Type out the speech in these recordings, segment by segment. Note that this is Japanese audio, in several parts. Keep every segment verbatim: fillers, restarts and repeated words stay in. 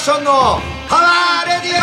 ションのパワーレディ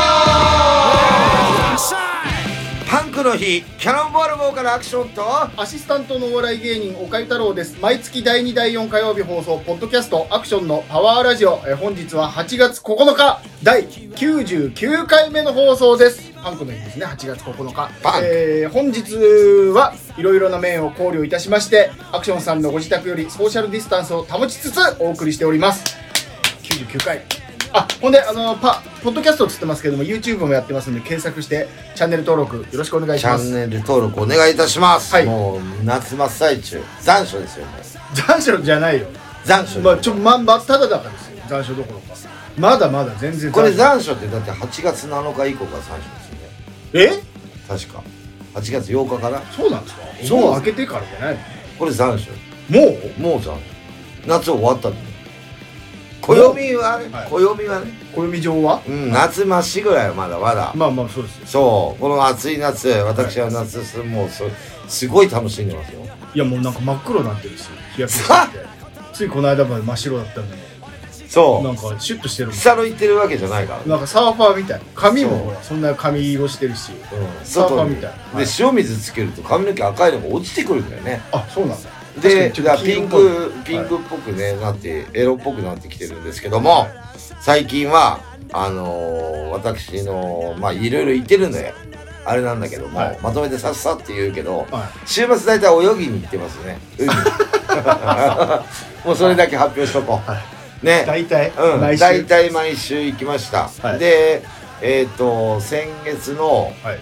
オ。パンクの日、キャノンボールボーカルアクションとアシスタントのお笑い芸人岡井太郎です。毎月だいにだいよん火曜日放送ポッドキャストアクションのパワーラジオ。え本日ははちがつここのかだいきゅうじゅうきゅうかいめの放送です。パンクの日ですね。はちがつここのか、えー、本日はいろいろな面を考慮いたしましてアクションさんのご自宅よりソーシャルディスタンスを保ちつつお送りしております。きゅうじゅうきゅうかい。あ、ほんであのパポッドキャストをつってますけども YouTube もやってますので検索してチャンネル登録よろしくお願いします。 チャンネル登録お願いいたします。 はい、 もう夏真っ最中、残暑ですよね。 残暑じゃないよ。 残暑、 まあちょままただ中ですよ。残暑どころかまだまだ全然。 これ残暑ってだってはちがつなのか以降が残暑ですよね。 え？ 確かはちがつようかから。 そうなんですか？ そうもう明けてからじゃないの？ これ残暑。 もう？ もう残暑。夏終わったの。暦はね、 はい、 暦はね、 暦上は、 うん、夏ましぐらいはまだまだ。 まあまあそうですよ。 そう、この暑い夏、私は夏、はい、もうそすごい楽しんでますよ。 いやもうなんか真っ黒になってるし、日焼けしててついこの間まで真っ白だったのに、 そうなんかシュッとしてるもん。 草のいってるわけじゃないから、ね、 なんかサーファーみたい。髪もほら そ, そんな髪色してるし、うん、サーファーみたい、 はい、で塩水つけると髪の毛赤いのが落ちてくるんだよね。 あ、そうなんだ。 でピンクピンクっぽくね、はい、なってエロっぽくなってきてるんですけども、はい、最近はあのー、私のまあいろいろ言ってるんであれなんだけども、はい、まとめてさっさって言うけど、はい、週末大体泳ぎに行ってますね、海もうそれだけ発表しとこう、はい、ね、大体、うん、毎週大体毎週行きました、はい、でえっ、ー、と先月の、はい、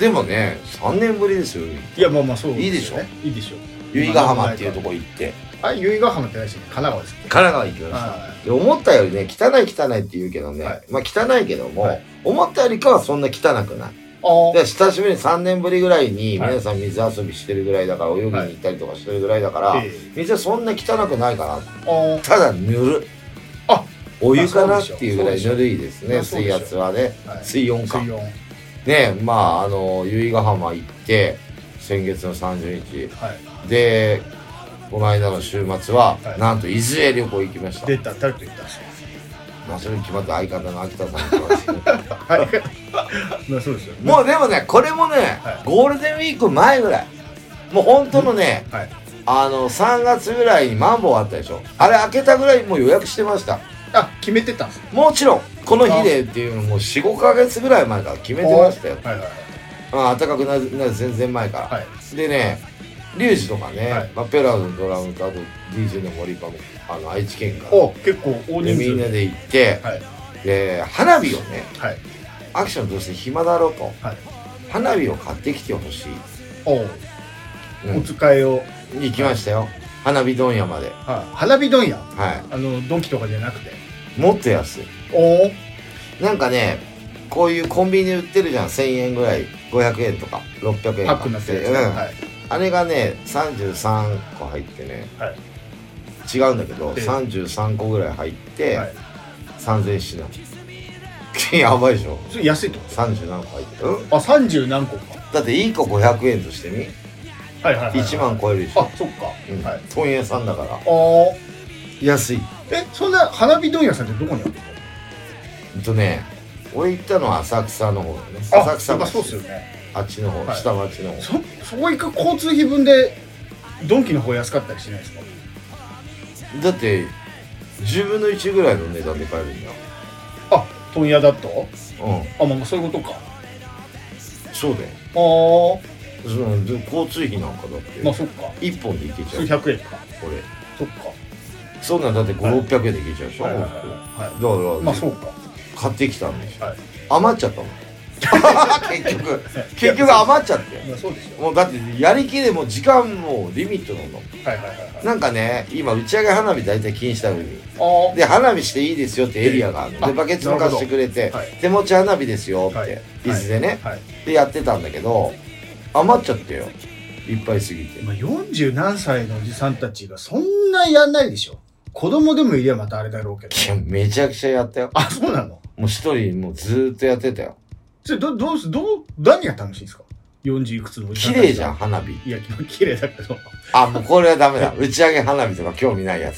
でもねさんねんぶりですよ。 いやまあまあそうですよね。いいでしょ、 いいでしょ。 由比ヶ浜っていうとこ行って、 あ、由比ヶ浜ってないし、神奈川です。 神奈川行きました、はい、で思ったよりね汚い汚いって言うけどね、はい、まあ汚いけども、はい、思ったよりかはそんな汚くない。で久しぶりにさんねんぶりぐらいに皆さん水遊びしてるぐらいだから、はい、泳ぎに行ったりとかしてるぐらいだから、はい、水はそんな汚くないかな。ただぬるあお湯かなっていうぐらいぬるいですね。水圧はね、はい、水温かね。まああの由比ヶ浜行って先月のさんじゅうにち、はい、でこの間の週末は、はい、なんと伊豆へ旅行行きました。 出た、誰と行ったんですか？ まあそれに決まって相方の秋田さんに行きましたけどはいまあそうですよね。 もうでもねこれもね、はい、ゴールデンウィーク前ぐらい、もう本当のね、はい、あのさんがつぐらいにマンボウあったでしょ。あれ開けたぐらいもう予約してました。 あ、決めてたんですか？もちろんこの日でっていうのも よん,ご ヶ月ぐらい前から決めてましたよ。はいはいはい、あ暖かくなる全然前から、はい、でねリュウジとかね、はい、まあ、ペラーズのドラムとあと ディージェー の森かもあの愛知県からお結構大人数でみんなで行って、はい、で花火をね、はい、アクションとして暇だろうと、はい、花火を買ってきてほしい。 お、うん、お使いを行きましたよ、はい、花火問屋まで、 はい、花火問屋、 はい、 あのドンキとかじゃなくてもっと安い。おなんかねこういうコンビニで売ってるじゃん、せんえんぐらい、ごひゃくえんとかろっぴゃくえんパックになってるやつ、 うん、はい、あれがねさんじゅうさんこ入ってね、はい、違うんだけどさんじゅうさんこぐらい入って、はい、さんぜんえんしないやばいでしょ。 それ安いとさんじゅうなんこ入って、うん、 あさんじゅうなんこか。 だっていい子ごひゃくえんとしてみ、はいはいはいはい、いちまん超えるでしょ。 あ、そっか、 うん、はい、問屋さんだからあ安い。 え、そんな花火問屋さんってどこにあるの？ えっとね俺行ったのは浅草の方だね。浅草橋、そうっすよね、 あっちの方、はい、下町の方。 そそこ行く交通費分でドンキの方安かったりしないですか？ だってじゅうぶんのいちぐらいの値段で買えるんだ。 あ、問屋だと？ うん、 あ、まあそういうことか。 そうだよ。 ああ、その交通費なんかだってまあそっかいっぽんで行けちゃう。 ひゃくえんかこれ。 そっか。 そんなんだってごひゃくろっぴゃくえんで行けちゃうでしょ、はいはいはいはい、だからまあそうか買ってきたんでしょ、はい、余っちゃったもん結局結局余っちゃって、 まあ、そうでしょ。 もうだってやりきれも時間もリミットなの、 はいはいはいはい、 なんかね今打ち上げ花火大体禁止だ海で花火していいですよってエリアがあるのでバケツも貸してくれて、はい、手持ち花火ですよって、はい、伊豆でね、はい、でやってたんだけど余っちゃってよいっぱいすぎて、 まあ、よんじゅうなんさいのおじさんたちがそんなやんないでしょ。子供でもいりゃまたあれだろうけど。 いやめちゃくちゃやったよ。 あ、そうなの？もう一人もうずーっとやってたよ。 それどどうすどう何が楽しいんですか？よんじゅういくつのおじさんたち。 綺麗じゃん花火。 いや綺麗だけど。 あ、もうこれはダメだ打ち上げ花火とか興味ないやつだ。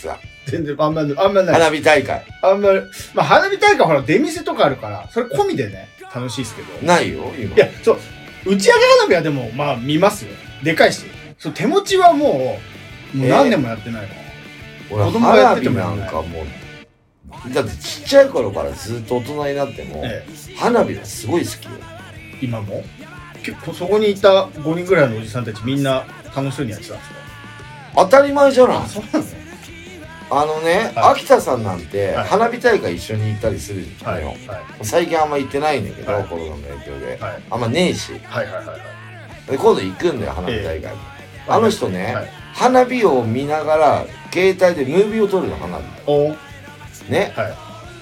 全然、あんま、あんまない。 花火大会。 あんまり、まあ花火大会ほら出店とかあるから、それ込みでね、楽しいですけど。 ないよ、今。 いや、そう、打ち上げ花火はでも、まあ見ますよ。でかいし。そう、手持ちはもう、もう何年もやってないの。 えー、俺、花火なんかもう、だってちっちゃい頃からずっと大人になっても、ええ、花火はすごい好きよ。 今も結構そこにいたごにんぐらいのおじさんたちみんな楽しそうにやってたんですか？ 当たり前じゃない。 あ、そうなの？ あのね、はい、秋田さんなんて花火大会一緒に行ったりするのよ、はいはい、最近あんま行ってないんだけど、はい、コロナの影響で、はい、あんまねえし、はいはいはいはい、で今度行くんだよ花火大会、えー、あの人ね、はい、花火を見ながら携帯でムービーを撮るの、花火ね、はい、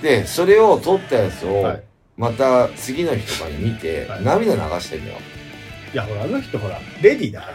でそれを撮ったやつを、はい、また次の日とかに見て、はい、涙流してんだよ。 いやほらあの人ほらレディーだから、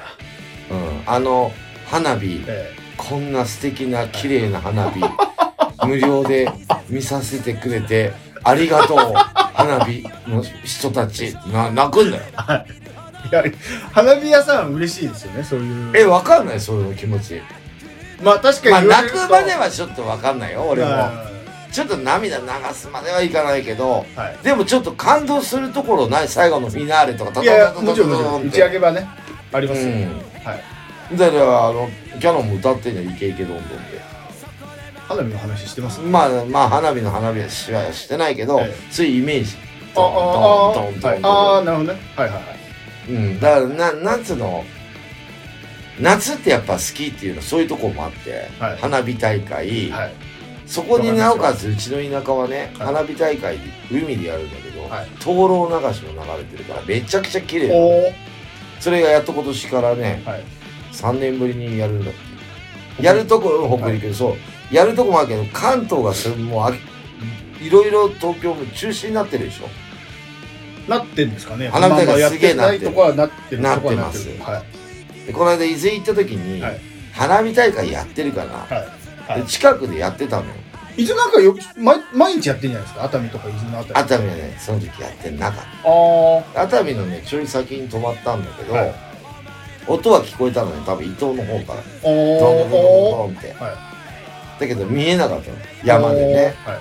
うん、あの花火、えーこんな素敵な綺麗な花火無料で見させてくれてありがとう花火の人たちな泣くんだよ。 いや花火屋さんは嬉しいですよね、そういう。 え、わかんないそういう気持ち。 まあ確かにまあ泣くまではちょっとわかんないよ俺も。ちょっと涙流すまではいかないけど、はい、でもちょっと感動するところない？最後のフィナーレとかたたたたたたもちろんもちろん打ち上げはねありますよ、うん、はい。 だからあのキャノンも歌ってんじゃん、イケイケどんどんで。 花火の話してます？ まあまあ花火の花火はしはしてないけど、ええ、ついイメージ。 あああああなるほどね。はいはいはい。 うん、だからななんつうの、夏ってやっぱ好きっていうのはそういうとこもあって、はい、花火大会、はい、そこになおかつうちの田舎はね、はい、花火大会で海でやるんだけど、はい、灯籠流しも流れてるからめちゃくちゃ綺麗。それがやっと今年からね。はい、さんねんぶりにやるんだって。やるとこ、北陸、はい、そう。やるとこもあるけど、関東がそれもういろいろ東京も中止になってるでしょ。 なってんですかね。 花火大会すげえなってる。 ないとこはなってる。 なってます。はい。でこの間伊豆行った時に、はい、花火大会やってるかな、はいはい、で近くでやってたのよ。 伊豆なんかよ毎毎日やってんじゃないですか。熱海とか伊豆の熱海。 熱海はね、その時やってなかった。ああ。熱海のねちょい先に泊まったんだけど。はい、音は聞こえたのね、多分伊東の方から。ドンドンドンドンって。はい、だけど見えなかったの。山でね。はい、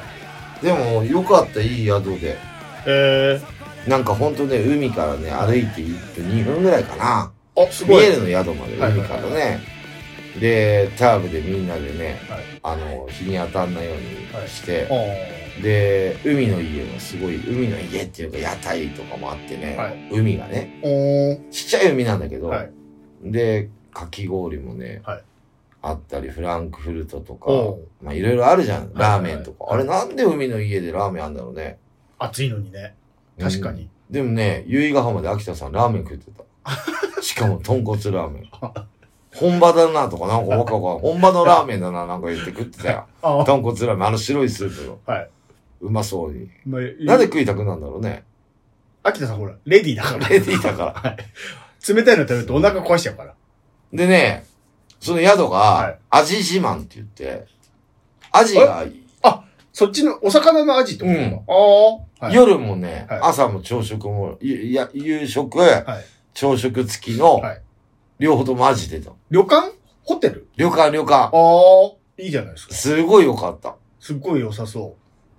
でもよかった、いい宿で。へー。なんかほんとね、海からね、歩いていっぷん、にふんぐらいかな。あ、すごい。見えるの宿まで、海からね。で、ターブでみんなでね、はい、あの、日に当たんないようにして、はい、で、海の家もすごい、海の家っていうか屋台とかもあってね、はい、海がね、ちっちゃい海なんだけど、はい、で、かき氷もね、はい、あったり、フランクフルトとか、まあいろいろあるじゃん。ラーメンとか。はいはいはい、あれなんで海の家でラーメンあんだろうね。 暑いのにね。確かに。 うん、でもね、由比ヶ浜で秋田さんラーメン食ってた。しかも豚骨ラーメン。本場だなとか、なんかわかわか本場のラーメンだな、なんか言って食ってたよ。豚骨ラーメン、あの白いスープの。はい。うまそうに。まあ、なんで食いたくなんだろうね。 秋田さんほら、レディーだから。 レディーだから。はい。 冷たいの食べるとお腹壊しちゃうから。 でね、その宿が、味自慢って言って、アジが、 あ、そっちのお魚のアジってことか。 うん、ああ、夜もね、はい、朝も朝食も、いや夕食、はい、朝食付きの、はい、両方ともアジ出た。 旅館ホテル旅館、旅館。ああ、いいじゃないですか。 すごい良かった。 すっごい良さそう。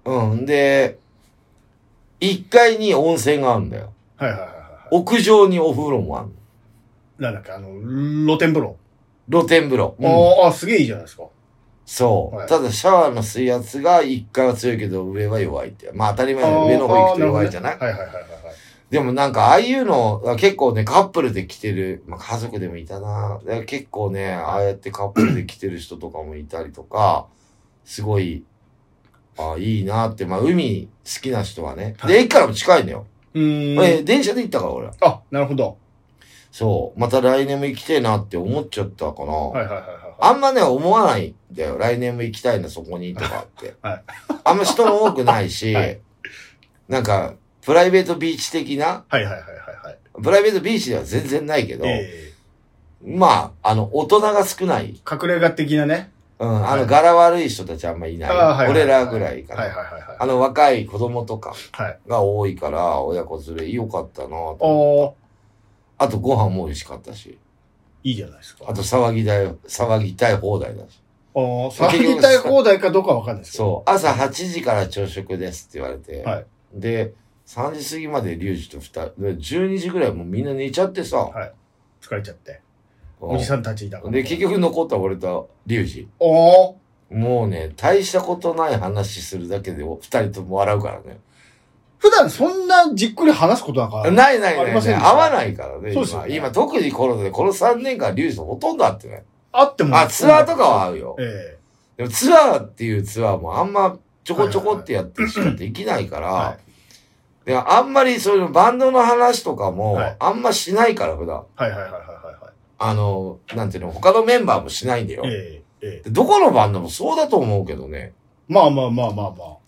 うん。で、いっかいに温泉があるんだよ。はいはいはいはい。屋上にお風呂もあるの。 なんだっけ、あの、露天風呂。 露天風呂。 うん、ああ、すげえいいじゃないですか。 そう。はい、ただ、シャワーの水圧がいっかいは強いけど、上は弱いって。まあ当たり前で上の方行くと弱いじゃない、ね、はいはいはいはい。でもなんか、ああいうの、結構ね、カップルで来てる、まあ家族でもいたな。結構ね、ああやってカップルで来てる人とかもいたりとか、すごい、ああ、いいなって。まあ海好きな人はね。で、駅からも近いんだよ。うん。え、電車で行ったから俺。 あ、なるほど。 そう。また来年も行きたいなって思っちゃったかな。はいはいはいはい。あんまね、思わないんだよ。来年も行きたいな、そこにとかって。はい。あんま人も多くないし、はい、なんか、プライベートビーチ的な。はいはいはいはい。プライベートビーチでは全然ないけど、えー、まあ、あの、大人が少ない。 隠れ家的なね。 うん、あの、柄悪い人たちあんまいない。はい、俺らぐらいかな。はいはいはいはい。あの、若い子供とかが多いから、親子連れ良かったなと思った。あとご飯も美味しかったし。 いいじゃないですか。 あと騒ぎだよ、騒ぎたい放題だし。 ああ、触りたい放題かどうかわかんないですけど。そう。朝はちじから朝食ですって言われて。はい。で、さんじ過ぎまでリュウジとふたり、じゅうにじぐらいもうみんな寝ちゃってさ。はい。 疲れちゃって。おじさんたちいたから。 で、結局残った俺とリュウジ。 おー。 もうね、大したことない話するだけで二人とも笑うからね。 普段そんなじっくり話すことなんかないないないない。合わないからね。そうですよね。今、特にコロナでこのさんねんかんリュウジとほとんど会ってない。 会ってもあ、ツアーとかは会うよ。ええ。でもツアーっていうツアーもあんまちょこちょこってやってしかできないから、はいはい、であんまりそういうバンドの話とかもあんましないから、普段。 はいはいはいはいはい。 あの、なんていうの、他のメンバーもしないんだよ。ええええ、どこのバンドもそうだと思うけどね。 まあまあまあまあまあ。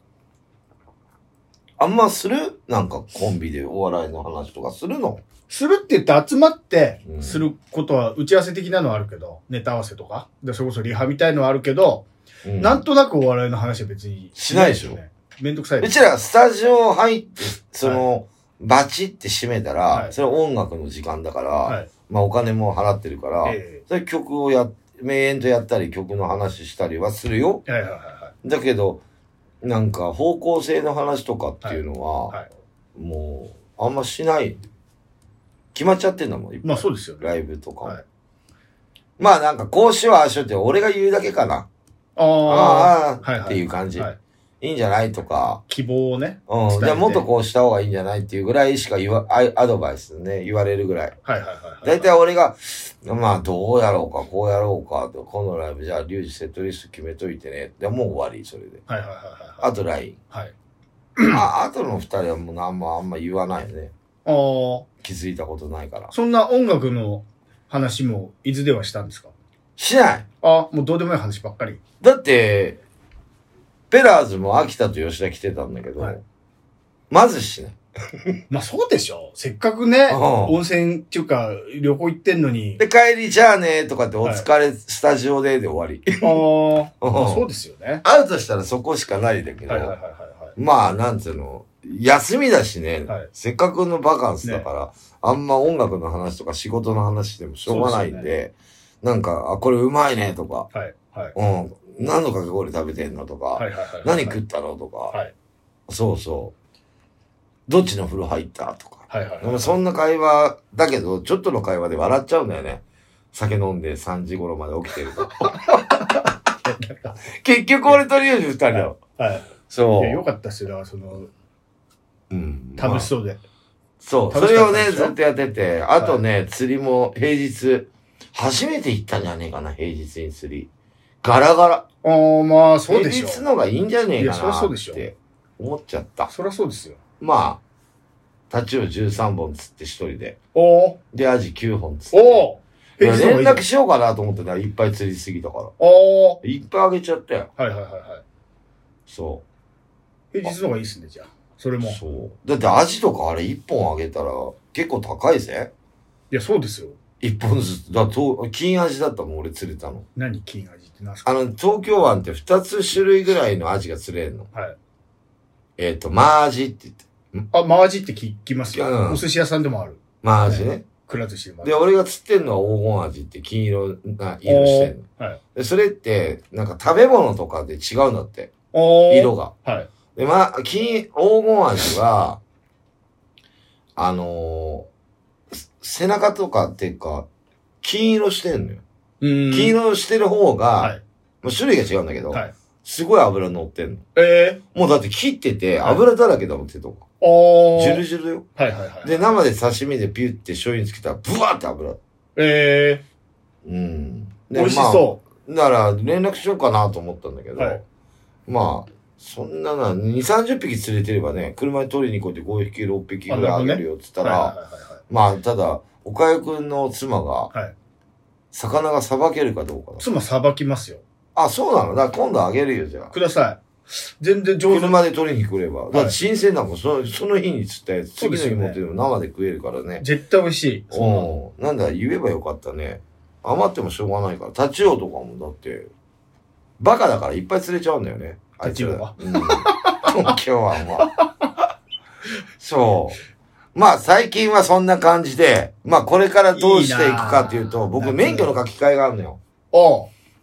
あんまするなんかコンビでお笑いの話とかするのするって言って集まってすることは打ち合わせ的なのはあるけど、ネタ合わせとか。で、それこそリハみたいのはあるけど、うん、なんとなくお笑いの話は別にしないでしょ。 めんどくさい。 うちらスタジオ入って、その、はい、バチって閉めたら、はい、それは音楽の時間だから、はい、まあお金も払ってるから、えー、それ曲をや、名演とやったり曲の話したりはするよ。はいはいはいはい、だけど、なんか方向性の話とかっていうのは、はいはい、もう、あんましない。決まっちゃってんだもん。 まあそうですよね。 ライブとかも。はい、まあなんかこうしようああしようって俺が言うだけかな。ああ、ああ、っていう感じ。はいはいいいんじゃないとか。 希望をね。 うん。じゃあもっとこうした方がいいんじゃないっていうぐらいしか言わ、アドバイスね、言われるぐらい。はいはいはい、はい。だいたい俺が、まあどうやろうか、こうやろうか、このライブじゃあリュウジセットリスト決めといてね。でもう終わり、それで。はいはいはい、はい。あと ライン。はい。あ、あとの二人はもうあんまあんま言わないよね。ああ。気づいたことないから。 そんな音楽の話も伊豆ではしたんですか？ しない。 あ、もうどうでもいい話ばっかり。 だって、ペラーズも秋田と吉田来てたんだけど、はい、まずしない。 まあそうでしょ。せっかくね、うん、温泉っていうか旅行行ってんのに。 で、帰りじゃあねとかってお疲れ、はい、スタジオでで終わり。 ああ、まあそうですよね。 会うとしたらそこしかないんだけど、はいはいはいはい、まあなんつうの、休みだしね、はい、せっかくのバカンスだから、ね、あんま音楽の話とか仕事の話でもしょうがないんで、でね、なんか、あ、これうまいねとか、はいはい、うん何のかき氷食べてんのとか、はいはいはいはい、何食ったのとか、はい、そうそう。どっちの風呂入ったとか。はいはいはいはい、でもそんな会話だけど、ちょっとの会話で笑っちゃうんだよね。酒飲んでさんじ頃まで起きてると。結局俺とりあえず二人よ。はい。はい、 そう。いや、よかったっすよ。だからその、うん。楽しそうで。まあ、 そう。それをね、ずっとやってて、あとね、はい、釣りも平日、初めて行ったんじゃねえかな、平日に釣り。ガラガラ。 ああ、まあ、そうでしょ。 平日のがいいんじゃねえかなって思っちゃった。 そりゃそうですよ。 まあ、タチウオじゅうさんぼん釣って一人で。おで、アジきゅうほん釣って。お連絡しようかなと思ってたらいっぱい釣りすぎたから。おいっぱいあげちゃったよ。はいはいはいはい。 そう。平日のがいいっすね、じゃあ。それも。 そう。だってアジとかあれいっぽんあげたら結構高いぜ。 いや、そうですよ。 一本ずつ。だと、金アジだったもん、俺釣れたの。 何金アジって何すか？ あの、東京湾って二つ種類ぐらいのアジが釣れるの。はい。えっと、マージって言って。 あ、マージって聞きますよ。うん、お寿司屋さんでもある。 マージね。 くら寿司でもある。で、俺が釣ってんのは黄金アジって金色な色してんの。はい。で、それって、なんか食べ物とかで違うんだって。色が。はい。で、まあ、金、黄金アジは、あのー、背中とかっていうか、金色してんのよ。金色してる方が、はい、もう種類が違うんだけど、はい、すごい油乗ってんの。ええー、もうだって切ってて油だらけだもん、手とか。ジュルジュルよ。はいはいはい。で、生で刺身でピュって醤油につけたら、ブワーって油。ええー。うん。 美味しそう。 まあ、だから連絡しようかなと思ったんだけど、はい、まあ、そんなな、に、さんじゅっぴき釣れてればね、車に取りに来いてごひき、ろっぴきぐらいあげるよって言ったら、まあ、ただ、岡谷くんの妻が、はい、魚がさばけるかどうかだ。 妻さばきますよ。 あ、そうなの？だから今度あげるよ、じゃあ。 ください。全然上手。 車で取りに来れば。だって新鮮なもん、その、その日に釣ったやつ、次の日持ってるの生で食えるからね。 絶対美味しい。 うん。なんだ、言えばよかったね。余ってもしょうがないから。タチウオとかもだって、バカだからいっぱい釣れちゃうんだよね。 タチウオは。 うん。今日はもう。そう。まあ最近はそんな感じで、まあこれからどうしていくかっていうと、いい僕免許の書き換えがあるのよ。おう。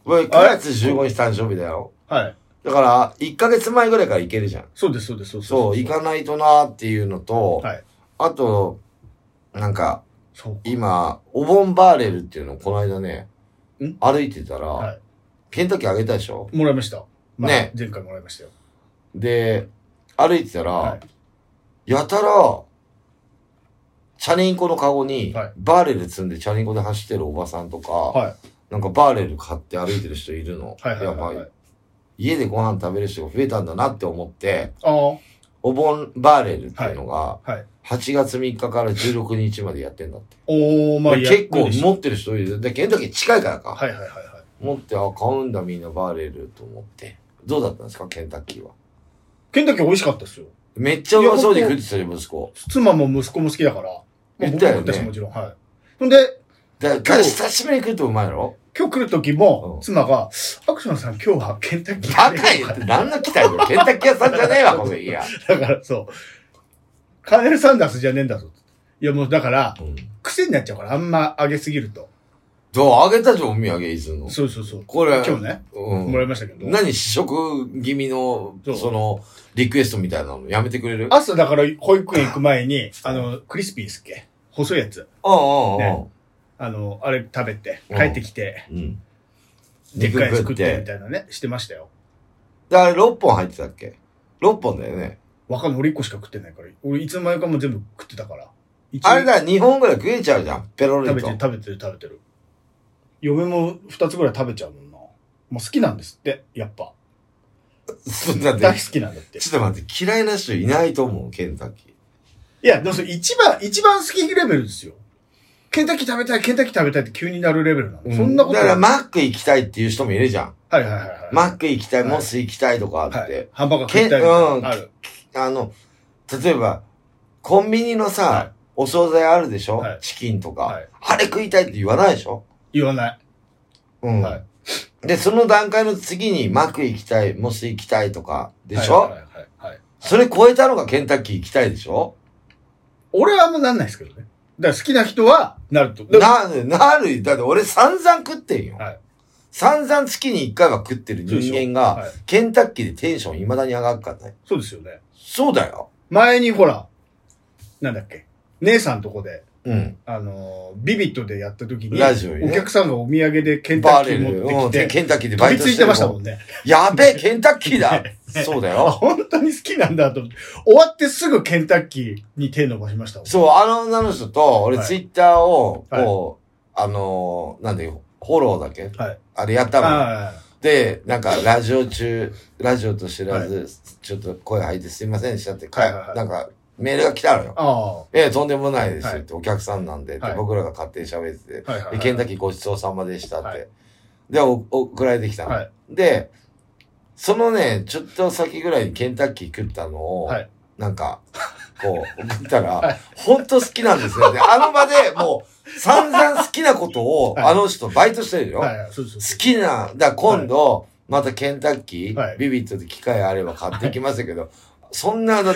これくがつじゅうごにち誕生日だよ。 はい。 だから、いっかげつまえぐらいから行けるじゃん。 そうです、そうです、そうです。 そう、行かないとなーっていうのと、はい。あと、なんか、今、お盆バーレルっていうのをこの間ね、歩いてたら、はい、ケンタッキーあげたでしょ？ もらいました。まあ、 ね。 前回もらいましたよ。 で、歩いてたら、はい、やたら、チャリンコのカゴに、バーレル積んでチャリンコで走ってるおばさんとか、はい、なんかバーレル買って歩いてる人いるの。はいはいはいはい、やっぱ家でご飯食べる人が増えたんだなって思って、あお盆バーレルっていうのが、はいはい、はちがつみっかからじゅうろくにちまでやってんだって。おー、まあ結構持ってる人いる。で、ケンタッキー近いからか。はいはいはいはい。持って、あ、買うんだみんなバーレルと思って。どうだったんですか、ケンタッキーは。 ケンタッキー美味しかったですよ。 めっちゃうまそうに食ってたよ、息子。 妻も息子も好きだから。 言ったよね。 もちろん。はい。ほんで、 だから久しぶりに食うとうまいの？ 今日来る時も、妻が、アクションさん今日はケンタッキーバカ言って何の期待だよ。ケンタッキー屋さんじゃねえわ、この家。 だからそう。カーネル・サンダースじゃねえんだぞ。いやもうだから、うん、癖になっちゃうから、あんま揚げすぎると。 そう、揚げたじゃん、お土産いつの。 そうそうそう。 これ、 今日ね、うん、もらいましたけど。 何試食気味の、そ, その、リクエストみたいなのやめてくれる？ 朝だから保育園行く前に、あの、クリスピーですっけ？細いやつ。 ああ、ああ、 ね。あの、あれ食べて、帰ってきて、うん。でっかいやつ食ってみたいなね、してましたよ。 で、あれろっぽん入ってたっけ？ ろっ 本だよね。 わかんない。俺いっこしか食ってないから。俺いつの間にかも全部食ってたから。 あれだ、にほんぐらい食えちゃうじゃん。ペロリと。 食べてる、食べてる、食べてる。嫁もふたつぐらい食べちゃうもんな。もう好きなんですって、やっぱ。大好きなんだって。 ちょっと待って、嫌いな人いないと思う、ケンタッキー。 いや、でもそれ一番、一番好きレベルですよ。ケンタッキー食べたい、ケンタッキー食べたいって急になるレベルなの。うん、そんなことだからマック行きたいっていう人もいるじゃん。 はいはいはい、はい。 マック行きたい、モス行きたいとかあって。はい、 ハンバーガー食いたいとか。 うん。ある。あの、例えば、コンビニのさ、はい、お惣菜あるでしょ、はい、チキンとか、はい。あれ食いたいって言わないでしょ？ 言わない。 うん。はい。で、その段階の次にマック行きたい、モス行きたいとか、でしょ？はいはいはい、はい。それ超えたのがケンタッキー行きたいでしょ？ 俺はあんまなんないですけどね。だから好きな人は、なると。 なる、なる。だって俺散々食ってんよ。はい。散々月に一回は食ってる人間が、はい、ケンタッキーでテンション未だに上がるからね。 そうですよね。 そうだよ。 前にほら、なんだっけ、姉さんとこで、うん。あの、ビビットでやった時に、ラジオに、ね、お客さんがお土産でケンタッキー持ってきて、 ケンタッキーでバイトして飛びついてましたもんね。 やべえ、ケンタッキーだそうだよ。 本当に好きなんだと。終わってすぐケンタッキーに手伸ばしましたもん。 そう、あの女の人と、俺ツイッターを、こう、はい、あのー、なんで、フォローだけ、はい、あれやったの。はい、で、なんか、ラジオ中、ラジオと知らず、はい、ちょっと声入ってすいませんでしたって、はいはいはい、なんか、メールが来たのよ。あええ、とんでもないですって、はい、お客さんなんでって、はい、僕らが勝手に喋ってて、はいはいはい、ケンタッキーごちそうさまでしたって。はい、で、お、送られてきたの。はい、で、そのね、ちょっと先ぐらいにケンタッキー食ったのを、はい、なんか、こう、送ったら、はい、ほんと好きなんですよね。あの場でもう、散々好きなことを、はい、あの人バイトしてるよ。はいはい、そうそうそう、好きな、だ今度、はい、またケンタッキー、はい、ビビットで機会あれば買ってきますけど、はい、そんな、だって、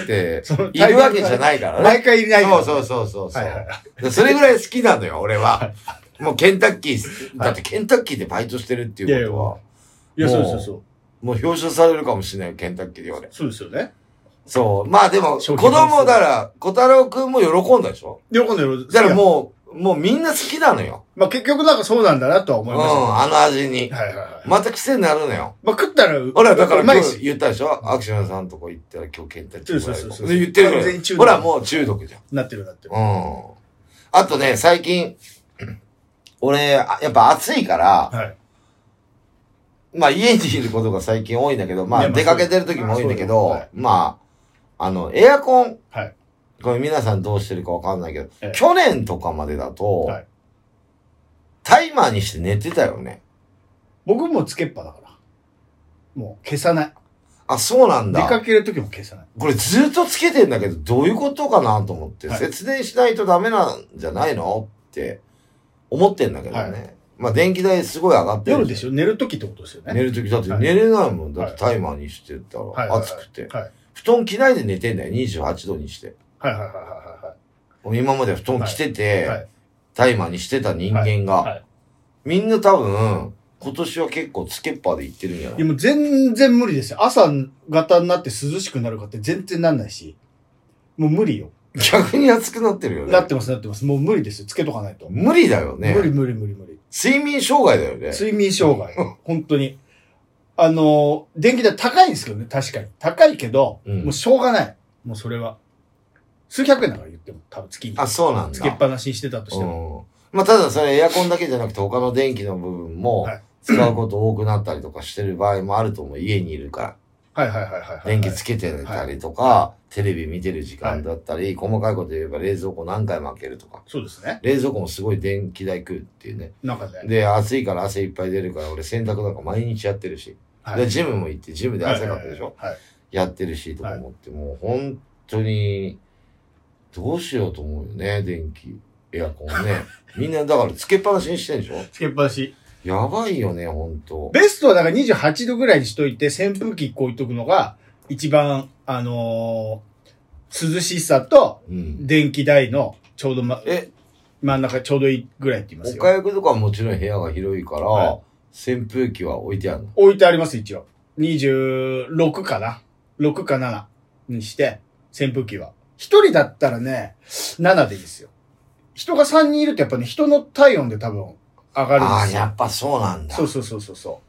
いるわけじゃないからね。 毎回いないから、ね。 そうそうそうそう。はいはいはい、それぐらい好きなのよ、俺は。はい、もうケンタッキー、だってケンタッキーでバイトしてるっていうことは。 いやいや、いやそうそうそう。 もう表彰されるかもしれない、ケンタッキーで俺。 そうですよね。 そう。まあでも、子供だら、小太郎くんも喜んだでしょ？ 喜んだよ。 だからもう、もうみんな好きなのよ。 まあ結局なんかそうなんだなとは思いました、ね。 うん、あの味に。はいはいはい。また癖になるのよ。 まあ食ったら、 ほら、だから今日言ったでしょ？アクションさんとこ行ったら今日ケンタッキー。そうそうそう。言ってるから。ほら、もう中毒じゃん。 なってるなってる。 うん。あとね、最近、俺、やっぱ暑いから、はい。まあ家にいることが最近多いんだけど、まあ出かけてる時も多いんだけど、まあ、あの、エアコン。はい。これ皆さんどうしてるかわかんないけど、ええ、去年とかまでだと、はい、タイマーにして寝てたよね。 僕もつけっぱだから。もう消さない。 あ、そうなんだ。 出かける時も消さない。 これずっとつけてんだけど、どういうことかなと思って、はい、節電しないとダメなんじゃないのって思ってんだけどね。はい、まあ電気代すごい上がってる。 夜でしょ？寝る時ってことですよね。 寝る時だって寝れないもん。だってタイマーにしてたら暑くて。はいはいはいはい、布団着ないで寝てんだよ。にじゅうはちどにして。はいはいはいはいはい。今まで布団着てて、はいはい、タイマーにしてた人間が、はいはい、みんな多分、 今年は結構つけっぱで行ってるんやろ。 いやもう全然無理ですよ。朝方になって涼しくなるかって全然なんないし。もう無理よ。 逆に暑くなってるよね。 なってますなってます。もう無理ですよ。つけとかないと。 無理だよね。 無理無理無理無理。 睡眠障害だよね。 睡眠障害。本当に。あの、電気代高いんですけどね、確かに。高いけど、うん、もうしょうがない。もうそれは。数百円だから言っても、多分月に。 あ、そうなんだ。 つけっぱなしにしてたとしても。 まあ、ただそれエアコンだけじゃなくて他の電気の部分も使うこと多くなったりとかしてる場合もあると思う。家にいるから。 はいはいはいはい、はい。 電気つけてたりとか、はい、テレビ見てる時間だったり、はい、細かいこと言えば冷蔵庫何回も開けるとか。 そうですね。 冷蔵庫もすごい電気代食うっていうね。 なんかね。 で、暑いから汗いっぱい出るから俺洗濯なんか毎日やってるし。はい、で、ジムも行って、ジムで汗かくでしょ、はいはいはい、やってるしとか思って、はい、もう本当に、どうしようと思うよね、電気。エアコンね。みんなだからつけっぱなしにしてんでしょ？ つけっぱなし。 やばいよね、ほんと。 ベストはだからにじゅうはちどぐらいにしといて、扇風機こう置いとくのが、一番、あのー、涼しさと、電気代のちょうどま、うん、え真ん中ちょうどいいぐらいって言いますよ。 おかゆくとかはもちろん部屋が広いから、はい、扇風機は置いてあるの？ 置いてあります、一応。にじゅうろくかな ?ろく かななにして、扇風機は。一人だったらね、ななでいいですよ。人がさんにんいるとやっぱね、人の体温で多分上がるんですよ。 ああ、やっぱそうなんだ。 そうそうそうそうそう。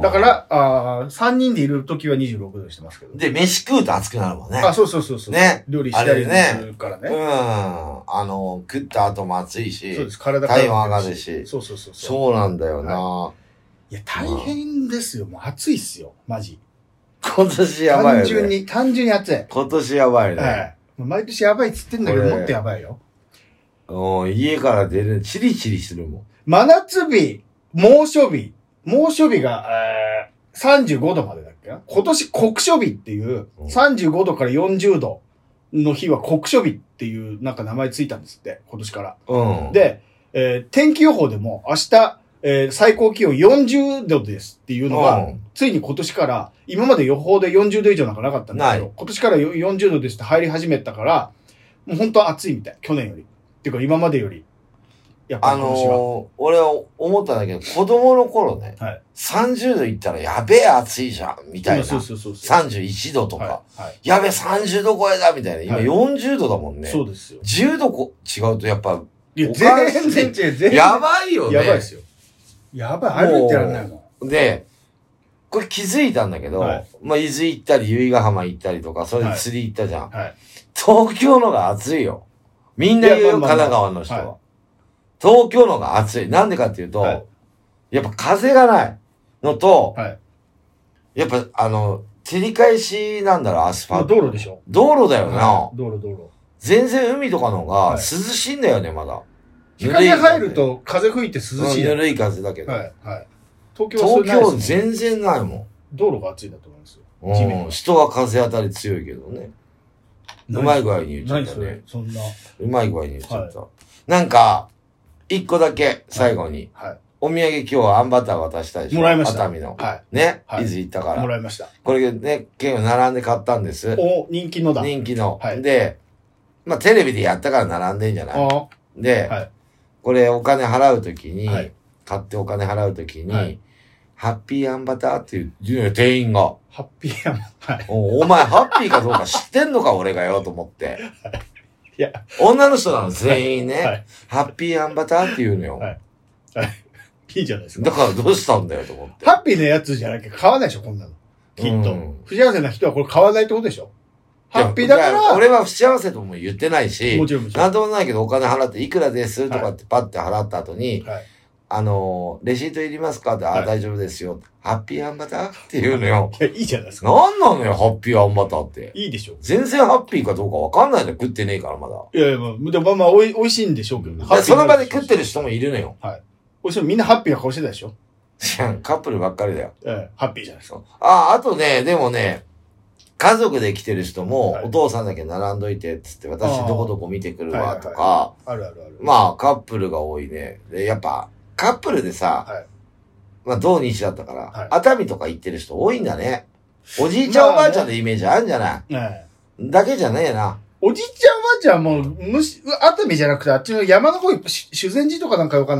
だから、あさんにんでいるときはにじゅうろくどにしてますけど。 で、飯食うと暑くなるもんね。 あ、そうそうそうそう。 ね。 料理したりするからね。 うん。あの、食った後も暑いし。 そうです。体体温上がるし。 そうそうそう。 そうなんだよな、 はい、いや、大変ですよ。もう暑いっすよ。マジ。 今年やばいよね。 単純に、単純に暑い。 今年やばいね。はい。 毎年やばいっつってんだけど、もっとやばいよ。 うん、家から出る、チリチリするもん。 真夏日、猛暑日、猛暑日が、えー、さんじゅうごどまでだっけな。今年酷暑日っていう、うん、さんじゅうごどからよんじゅうどの日は酷暑日っていうなんか名前ついたんですって、今年から。うん、で、えー、天気予報でも明日、えー、最高気温よんじゅうどですっていうのが、うん、ついに今年から、今まで予報でよんじゅうど以上なんかなかったんだけど、今年からよんじゅうどですって入り始めたから、もう本当は暑いみたい。去年より。っていうか今までより。やっぱり今年は。あのー、 俺は思ったんだけど、子供の頃ね、はい、さんじゅうどいったらやべえ暑いじゃん、みたいな。そうそうそうそうさんじゅういちどとか、はいはい、やべえさんじゅうど超えだ、みたいな。今よんじゅうどだもんね。 そうですよ。 じゅうどこ違うとやっぱ、 いや、全然違う、全然。 やばいよね。 やばいですよ。やばい、歩いてらんないもん。で、これ気づいたんだけど、はい、まあ、伊豆行ったり、由比ヶ浜行ったりとか、それで釣り行ったじゃん。はいはい、東京のが暑いよ。みんな言うよ、神奈川の人は。はい、東京のが暑い。なんでかっていうと、はい、やっぱ風がないのと、はい、やっぱあの、照り返しなんだろう、アスファルト。 道路でしょ。 道路だよな。 はい、道路、道路。 全然海とかのが涼しいんだよね、まだ。 日陰入ると風吹いて涼しい。 ぬるい風だけど。 はい、はい。東京はそうないですね。東京全然ないもん。 道路が暑いだと思いますよ。 地面は。人は風当たり強いけどね。うまい具合に言っちゃったね。 そんな。 うまい具合に言っちゃった。はい、なんか、一個だけ、最後に。はい。はい、お土産今日はあんバター渡したでしょ。 もらいました。 熱海の。 はい。 ね。はい、伊豆行ったから。 もらいました。 これね、結構並んで買ったんです。 お、人気のだ。 人気の。はい。で、まあテレビでやったから並んでんじゃない？で、はい、これお金払うときに、はい、買ってお金払うときに、はい、ハッピーあんバターっていう、店員が。 ハッピーあん、はい。 お, お前ハッピーかどうか知ってんのか俺がよと思って。 いや。 女の人なの全員ね。はい、ハッピーあんバターって言うのよ。 はい。はい。いいじゃないですか。 だからどうしたんだよと思って。 ハッピーなやつじゃなきゃ買わないでしょ、こんなの。きっと。うん、不幸せな人はこれ買わないってことでしょ。ハッピーだから。 俺は不幸せとも言ってないし、 もちろんもちろん。 なんともないけどお金払っていくらですとかってパッて払った後に、はい、あの、レシートいりますかって、あ、はい、大丈夫ですよ。ハッピーあんバターって言うのよ。 いや、いいじゃないですか。 なんなのよ、ハッピーあんバターって。 いいでしょ。 全然ハッピーかどうかわかんないのよ、食ってねえからまだ。 いやいや、まあ、でもまあまあ、おい、美味しいんでしょうけどね。 その場で食ってる人もいるのよ。 はい。おいしいみんなハッピーな顔してたでしょ。 いや、カップルばっかりだよ。 ええ、ハッピーじゃないですか。 あ、あとね、でもね、家族で来てる人も、はい、お父さんだけ並んどいて、つって、私どこどこ見てくるわ、とか、 あるあるある。 まあ、カップルが多いね。で、やっぱ、カップルでさ、はい、まあ、同日だったから、はい、熱海とか行ってる人多いんだね。おじいちゃん、まあね、おばあちゃんのイメージあるんじゃない、ね、だけじゃねえな。 おじいちゃんおばあちゃんも、むし、熱海じゃなくて、あっちの山の方、修善寺とかなんかわかんない。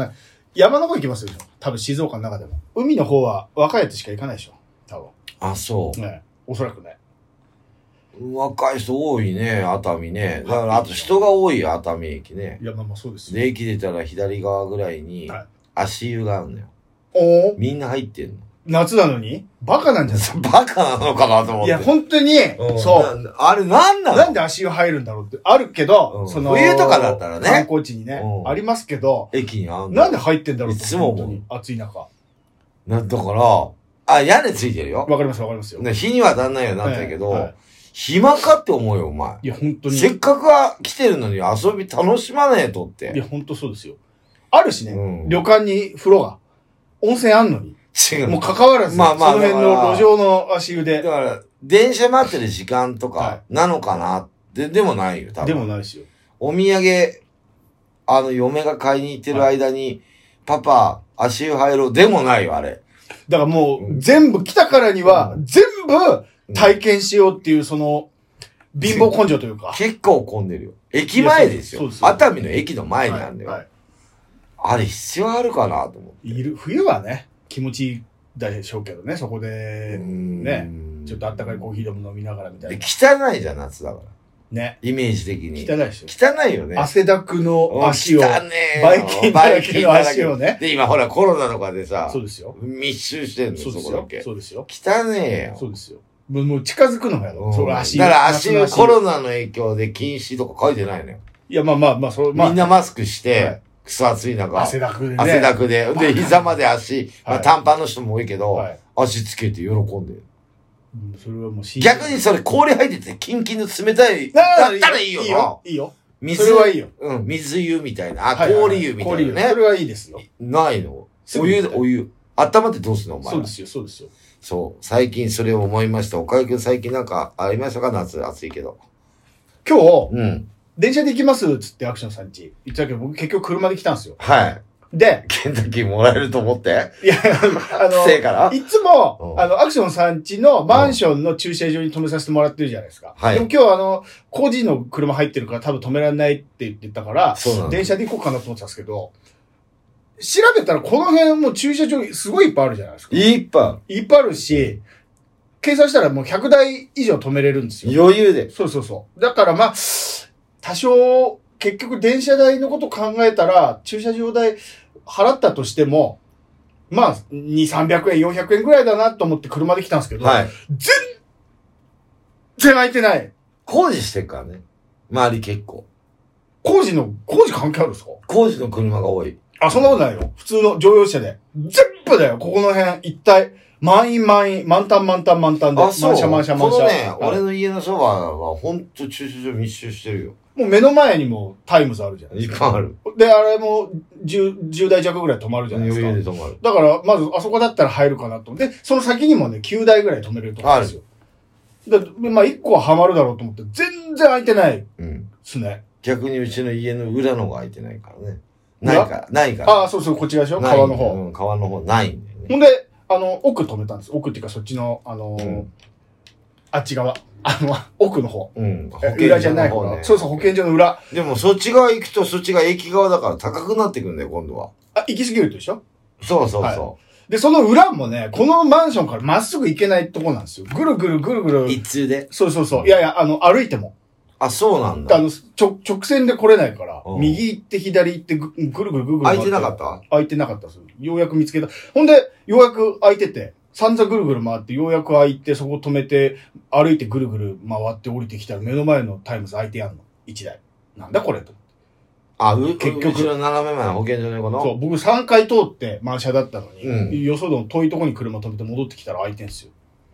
山の方行きますよ。多分静岡の中でも。海の方は若いやつしか行かないでしょ。多分。 あ、そう。 ね。おそらくね。 若い人多いね、熱海ね。だからあと人が多いよ、熱海駅ね。 いや、まあまあそうですよ。 で、駅出たら左側ぐらいに足湯があるのよ。 おみんな入ってんの。 夏なのにバカなんじゃないバカなのかなと思って。 いや、本当に、そう。 あれなんなのなんで足湯入るんだろうって。あるけど、その、 冬とかだったらね。 観光地にね、ありますけど、 駅にあんの。 なんで入ってんだろうって。 いつも思う。 暑い中。 な、だから、あ、屋根ついてるよ。 わかりますわかりますよ。 日には当たんないようになったけど、暇かって思うよ、お前。 いや、本当に。 せっかくは来てるのに遊び楽しまねえとって。 いや、本当そうですよ。あるしね、旅館に風呂が。温泉あんのに。違う。もう関わらず、まあまあ、その辺の路上の足湯で。 だから、電車待ってる時間とか、なのかなって、でもないよ、多分。 でもないですよ。 お土産、あの、嫁が買いに行ってる間に、パパ、足湯入ろう、でもないよ、あれ。 だからもう、全部来たからには、全部体験しようっていう、その、貧乏根性というか。 結構混んでるよ。駅前ですよ。熱海の駅の前にあるんだよ。あれ必要あるかなと思って。 いる、冬はね、気持ちいいでしょうけどね、そこで、ね、ちょっとあったかいコーヒーでも飲みながらみたいな。 汚いじゃん、夏だから。 ね。 イメージ的に。 汚いでしょ。 汚いよね。 汗だくの足を。 汚ねえ。 バイキンだらけの足をね。 で、今ほらコロナとかでさ、 そうですよ。 密集してんの、そこだけ。 そうですよ。 汚ねえよ。 そうですよ。もう近づくのもやろ。それ足だから足をコロナの影響で禁止とか書いてないのよ。 いや、まあまあまあ、それ、まあ。 みんなマスクして、くそ暑い中。 汗だくでね。 汗だくで。で、膝まで足、まあ短パンの人も多いけど、足つけて喜んでる。 それはもう逆にそれ氷入っててキンキンの冷たい。だったらいいよな。 いいよ。 水。 それはいいよ。 うん、水湯みたいな。あ、氷湯みたいなね。 それはいいですよ。 ないの。お湯、お湯。温まってどうすんのお前。 そうですよ、そうですよ。 そう。最近それを思いました。岡井くん最近なんかありましたか夏暑いけど。 今日、 うん。 電車で行きますっつってアクションさんち言ってたけど、僕結局車で来たんですよ。 はい。 で、 ケンタッキーもらえると思っていや、あの、 せいからいつも、あの、アクションさんちのマンションの駐車場に止めさせてもらってるじゃないですか。はい。でも今日あの、個人の車入ってるから多分止められないって言ってたから、電車で行こうかなと思ってたんですけど、調べたらこの辺も駐車場すごいいっぱいあるじゃないですか。 いっぱい。いっぱいあるし、計算したらもうひゃくだい以上止めれるんですよ。 余裕で。 そうそうそう。だからまあ、多少、結局電車代のこと考えたら、駐車場代払ったとしても、まあ、に、さんびゃくえん、よんひゃくえんぐらいだなと思って車で来たんですけど、はい、全然空いてない。 工事してるからね。周り結構。 工事の、工事関係あるんですか？ 工事の車が多い。 あ、そんなことないよ。普通の乗用車で。全部だよ。ここの辺一体。満員満員、満タン満タン満タンで。 あ、そう。 満車満車満車。 このね、俺の家のそばはほんと駐車場密集してるよ。 もう目の前にもタイムズあるじゃないですか。 いっぱいある。 で、あれもじゅう、じゅうだい弱ぐらい止まるじゃないですか。 余裕で止まる。 だから、まずあそこだったら入るかなと。で、その先にもね、きゅうだいぐらい止めれると思うんですよ。で、まあいっこはハマるだろうと思って、全然空いてない。うん。ですね。 逆にうちの家の裏のが空いてないからね。ないから、ないから。 ああ、そうそう、こっち側でしょ？川の方。 うん、川の方ないんだよね。 ほんで、あの、奥止めたんです。奥っていうかそっちの、あのーうん、あっち側。あの、奥の方。うん。裏じゃない方ね。そうそう、保健所の裏。 でもそっち側行くとそっちが駅側だから高くなってくんだよ、今度は。 あ、行き過ぎるでしょ？ そうそうそう。はい、 で、その裏もね、このマンションからまっすぐ行けないとこなんですよ。ぐるぐるぐるぐる。 一通で。 そうそうそう。いやいや、あの、歩いても。 あ、そうなんだ。 あの、ちょ、直線で来れないから、右行って左行ってぐ、ぐるぐるぐるぐる。 空いてなかった？ 空いてなかったです。ようやく見つけた。ほんで、ようやく空いてて、散々ぐるぐる回って、ようやく空いて、そこ止めて、歩いてぐるぐる回って降りてきたら、目の前のタイムズ空いてやんの。一台。なんだこれと。 あ、う、結局。うちの斜め前の保健所の横の。 そう、僕さんかい通って満車だったのに、うん、よその遠いとこに車止めて戻ってきたら空いてんすよ。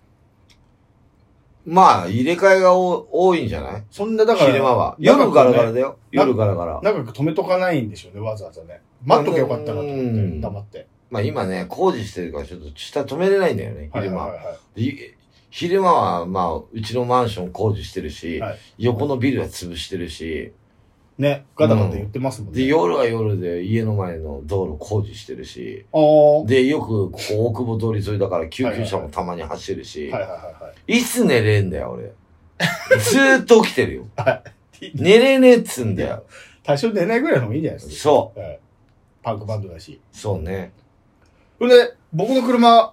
まあ、入れ替えが多いんじゃない？ そんな、だから。 昼間は。夜ガラガラだよ。夜ガラガラ。 長く止めとかないんでしょうね、わざわざね。待っとけよかったなと思って、黙って。 まあ今ね、工事してるからちょっと下止めれないんだよね、昼間。はいはいはい、昼間は、まあ、うちのマンション工事してるし、はい、横のビルは潰してるし。 ね、ガタガタ言ってますもんね。 で、夜は夜で家の前の道路工事してるし。で、よくここ大久保通り沿いだから救急車もたまに走るし。はいはいはいはい、いつ寝れんだよ、俺。ずーっと起きてるよ。寝れねえっつんだよ。 多少寝ないぐらいの方がいいんじゃないですか。 そう。はい、 パークバンドだし。 そうね。 それで、僕の車、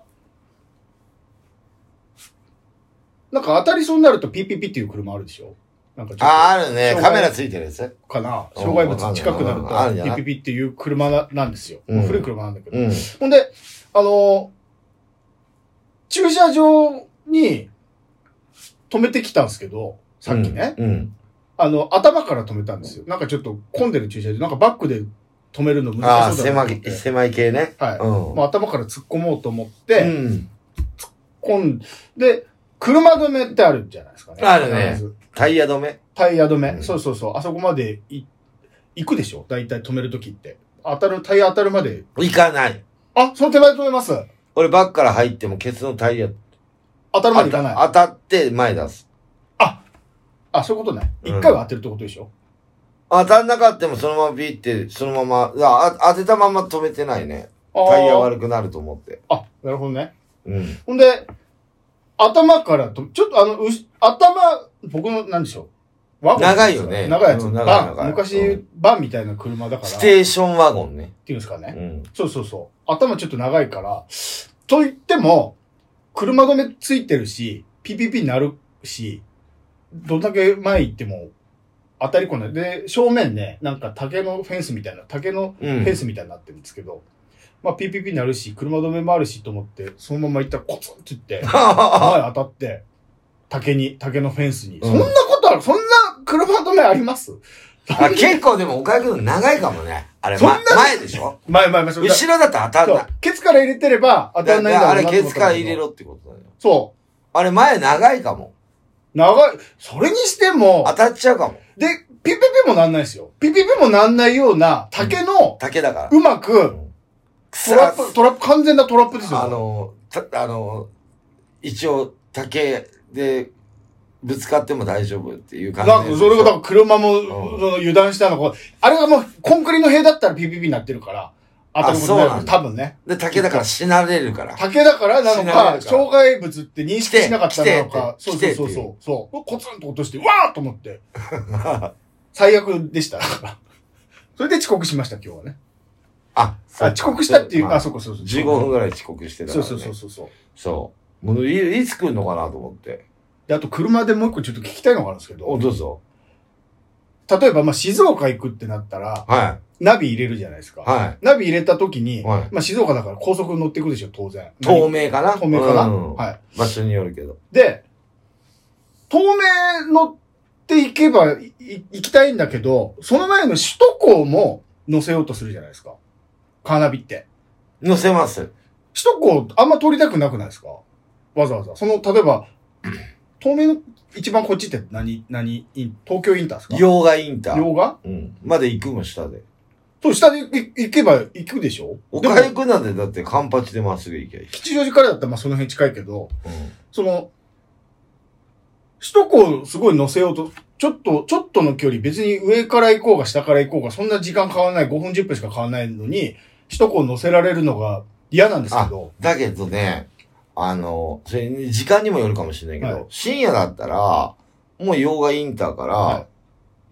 なんか当たりそうになると ピーピーピー っていう車あるでしょなんかちょっと。 あ、あるね。カメラついてるやつかな。障害物近くなると ピーピーピー っていう車なんですよ。うん、古い車なんだけど。うん、ほんで、あのー、駐車場に止めてきたんですけど、さっきね。うんうん、あの、頭から止めたんですよ。なんかちょっと混んでる駐車場、なんかバックで止めるの難しそうだなと思って。 ああ、狭い、狭い系ね。 はい。うん、もう頭から突っ込もうと思って、うん、突っ込んで、車止めってあるじゃないですかね。 あるね。タイヤ止めタイヤ止め、うん。そうそうそう。あそこまでい行くでしょ大体止めるときって。当たる、タイヤ当たるまで。 行かない。 あ、その手前で止めます。 俺バックから入ってもケツのタイヤ。 当たるまで行かない。 当たって前出す。 あ、あ、そういうことね。一、うん、回は当てるってことでしょ当たんなかったもそのままビーって、そのまま、あ当てたまま止めてないね。タイヤ悪くなると思って。 あ、なるほどね。うん。ほんで、頭からと、ちょっとあの、う頭、僕の、なんでしょう。ワゴン。 長いよね。 長いやつ。うん、バン。昔、うん、バンみたいな車だから。 ステーションワゴンね。 っていうんですかね。うん、そうそうそう。頭ちょっと長いから、と言っても、車止めついてるし、ピーピーピー になるし、どんだけ前行っても当たりこない。で、正面ね、なんか竹のフェンスみたいな、竹のフェンスみたいになってるんですけど、うん、まあ ピーピーピー になるし、車止めもあるしと思って、そのまま行ったらコツンって言って、前当たって、竹に、竹のフェンスに。うん、そんなことあるそんな車止めありますあ結構でもおかげくん長いかもね。あれ、そんな、ま、前でしょ前前前。 後ろだと当たんない。 ケツから入れてれば当たんないんだろうな。 あれケツから入れろってことだよ。 そう。 あれ前長いかも。 長い。それにしても。 当たっちゃうかも。 で、ピピピもなんないですよ。ピピピもなんないような竹の。 竹だから。 うまく、うん、トラップ、トラップ、完全なトラップですよ。 あの、た、あの、一応竹で、ぶつかっても大丈夫っていう感じで。 なんか、それが、だから車も、うん、油断したのか、あれがもう、コンクリの塀だったら ピーピーピー になってるから、当たることになる。多分ね。 で、竹だから死なれるから。 竹だからなのか、障害物って認識しなかったのか、そうそうそうそう。そう。コツンと落として、わーっと思って。最悪でした。だから。それで遅刻しました、今日はね。 あ、 あ遅刻したっていう、あ、そうかそうそう。 じゅうごふんぐらい遅刻してたから、ね。 そうそうそうそう。 そう。もうい、いつ来るのかなと思って。 で、あと車でもう一個ちょっと聞きたいのがあるんですけど。 お、どうぞ。 例えば、まあ、静岡行くってなったら、はい。ナビ入れるじゃないですか。はい。ナビ入れた時に、はい。まあ、静岡だから高速乗っていくでしょ、当然。 透明かな透明かな、うん、はい。 場所によるけど。 で、透明乗っていけばい、行きたいんだけど、その前の首都高も乗せようとするじゃないですか。カーナビって。 乗せます。 首都高あんま通りたくなくないですかわざわざ。その、例えば、透明の一番こっちって何、何、東京インターですか洋画インター。 洋画うん。まで行くもん、下で。 そう、下で行けば行くでしょおかゆくなんでだってカンパチでまっすぐ行けばいい。 吉祥寺からだったらまあその辺近いけど、うん、その、首都高すごい乗せようと、ちょっと、ちょっとの距離、別に上から行こうが下から行こうが、そんな時間変わらない、ごふんじゅっぷんしか変わらないのに、首都高乗せられるのが嫌なんですけど。 だけどね、あの、それに時間にもよるかもしれないけど、はい、深夜だったら、もう洋画インターから、はい、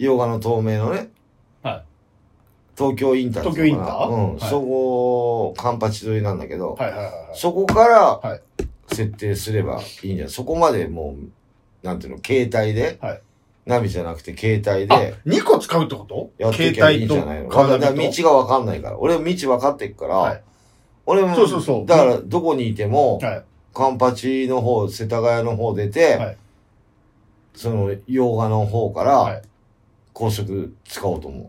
洋画の透明のね、はい、東京インター東京インターうん、はい、そこ、カンパチ沿いなんだけど、 はいはいはいはい、 そこから、設定すればいいんじゃないそこまでもう、なんていうの、携帯で、はい、ナビじゃなくて携帯で。 にこ使うってことやってきゃいいんじゃないのだから道がわかんないから。俺道分かってっから、はい、俺も、 そうそうそう。 だからどこにいても、はい、カンパチの方、世田谷の方出て、はい、その、洋画の方から、高速使おうと思う。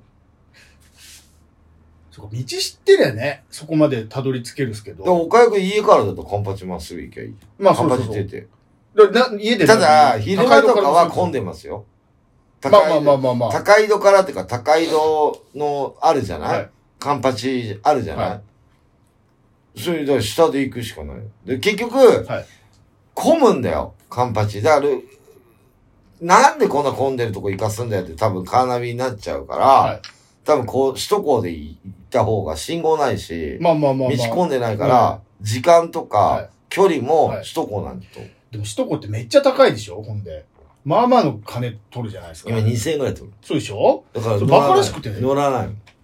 そうか、道知ってりゃね、そこまでたどり着けるっすけど。 でも、岡谷くん家からだとカンパチまっすぐ行けばいい。まあ、そうそうそう。カンパチ出て。 な家でただ、昼間とかは混んでますよ。 高井戸。まあまあまあまあ。 高井戸からっていうか、高井戸のあるじゃない、はい、カンパチあるじゃない、はい、それ、だから下で行くしかない。で、結局、はい、混むんだよ、カンパチ。だから、なんでこんな混んでるとこ行かすんだよって多分カーナビになっちゃうから、はい、多分こう、首都高で行った方が信号ないし、 まあまあまあ、まあ、 道混んでないから、うん、時間とか、はい、距離も首都高なんだと。 でも首都高ってめっちゃ高いでしょほんで。まあまあの金取るじゃないですか。 今にせんえんぐらい取る。 そうでしょだからバカらしくてね。 乗らない。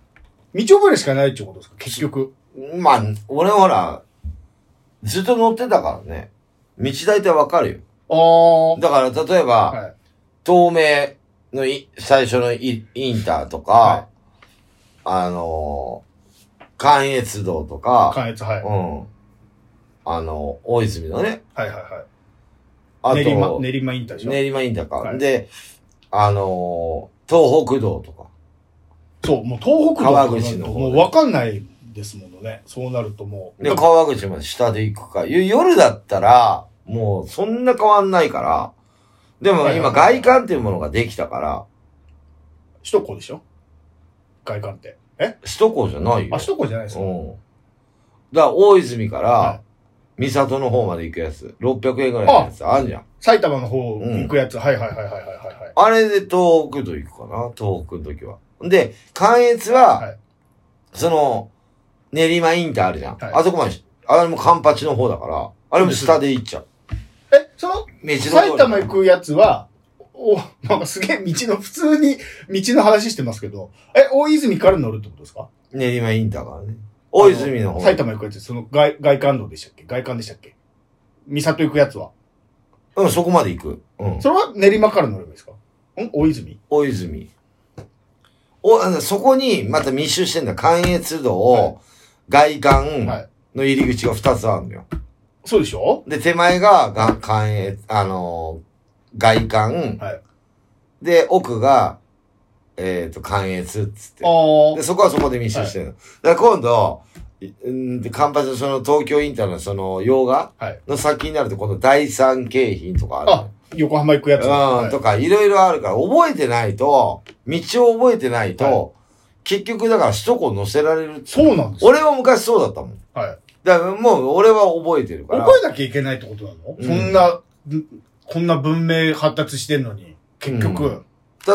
道覚えるしかないってことですか結局。 まあ、俺ほら、ずっと乗ってたからね。道大体わかるよ。 ああ。 だから、例えば、はい、東名のい最初のインターとか、はい、あのー、関越道とか、 関越、はい。 うん。あの、大泉のね。 はいはいはい。 あと、 練馬、練馬インターでしょ練馬インターか。はい、で、あのー、東北道とか。 そう、もう東北道川口の方。 もうわかんないですものね。そうなるともう。 で、川口まで下で行くか。夜だったら、もうそんな変わんないから。でも今外観っていうものができたから。 首都高でしょ外観って。え首都高じゃないよ。 あ、首都高じゃないですか。うん。 だから大泉から、三郷の方まで行くやつ。ろっぴゃくえんぐらいのやつあるじゃん。 埼玉の方行くやつ。うん、はいはいはいはいはいはい。 あれで東北道行くかな東北の時は。で、関越は、はい、その、練馬インターあるじゃん。はい、あそこまで、あれもカンパチの方だから、あれも下で行っちゃう。 え、その、埼玉行くやつは、お、なんかすげえ道の、普通に道の話してますけど、え、大泉から乗るってことですか練馬インターからね。大泉の方。 埼玉行くやつ、その外、外環道でしたっけ外環でしたっけ三郷行くやつは。 うん、そこまで行く。うん。 それは練馬から乗ればいいですかん大泉大泉。お、あの、そこにまた密集してんだ。関越道、はい、外環の入り口が二つあるんだよ。 そうでしょで、手前が、が、関越、あのー、外環、はい。で、奥が、えっ、ー、と、関越っつって。で、そこはそこで密集してるの。はい、だから今度、んで、カンパチのその東京インターのその洋画の先になると、今度第三京浜とかある、ね。 あ、横浜行くやつ。 うん、はい、とか、いろいろあるから、覚えてないと、道を覚えてないと、はい、結局だから首都高乗せられる。 そうなんです俺は昔そうだったもん。 はい。 だからもう、俺は覚えてるから。 覚えなきゃいけないってことなの、うん、そんな、こんな文明発達してんのに、結局。うん、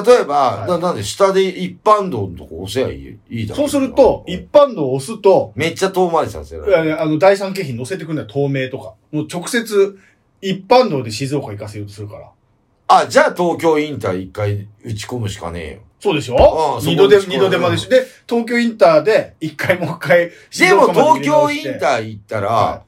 例えば、はい、な, なんで下で一般道のとこ押せばいい、いいだろ。 そうすると、一般道を押すと、 めっちゃ遠回りさせる。 いやいや、あの、第三京浜乗せてくんだよ、東名とか。もう直接、一般道で静岡行かせようとするから。 あ、じゃあ東京インター一回打ち込むしかねえよ。 そうでしょ二度で、二度手間でしょ。で、東京インターで一回もう一回、 でも東京インター行ったら、はい、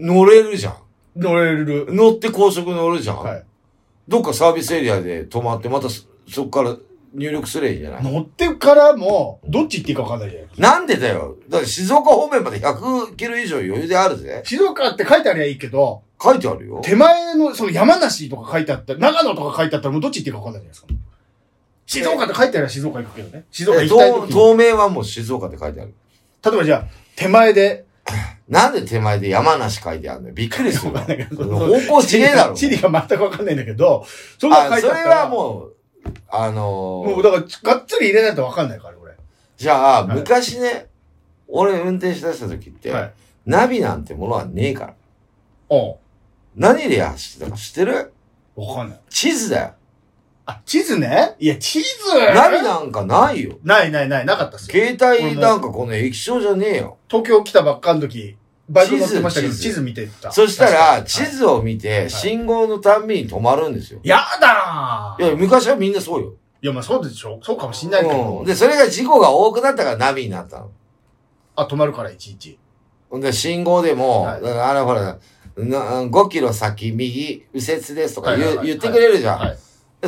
乗れるじゃん。 乗れる。 乗って高速乗るじゃん。 はい。 どっかサービスエリアで止まって、またそっから入力すればいいんじゃない？ 乗ってからも、どっち行っていいか分かんないじゃないですか。 なんでだよ。だから静岡方面までひゃくキロ以上余裕であるぜ。 静岡って書いてありゃいいけど、 書いてあるよ。 手前の、その山梨とか書いてあったら、長野とか書いてあったらもうどっち行っていいか分かんないじゃないですか。静岡って書いてあれば静岡行くけどね。静岡行きたい時に。 東名はもう静岡って書いてある。 例えばじゃあ、手前で。 なんで手前で山梨書いてあるのよ。びっくりする。方向違えだろ。 地理が全くわかんないんだけど、 そんな書いてあったら。それはもう、あのー、もうだから、がっつり入れないとわかんないから、俺。 じゃあ、はい、昔ね、俺運転しだした時って、はい、ナビなんてものはねえから。 おう何で走ってたか知ってる？ わかんない。 地図だよ。 あ、地図ね？いや、地図ナビなんかないよ。 ないないない、なかったっすよ。携帯なんかこの液晶じゃねえよ。 東京来たばっかの時、バイク乗ってましたけど、地図見てた。 そしたら、地図を見て、信号のたんびに止まるんですよ。 やだーいや、昔はみんなそうよ。 いや、まあそうでしょそうかもしんないけど、 うん。で、それが事故が多くなったからナビになったの。 あ、止まるから、いちいち。 ほんで、信号でも、はい、あれほら、ごキロ先、右、右折ですとか言、はいはいはい、言ってくれるじゃん。はい、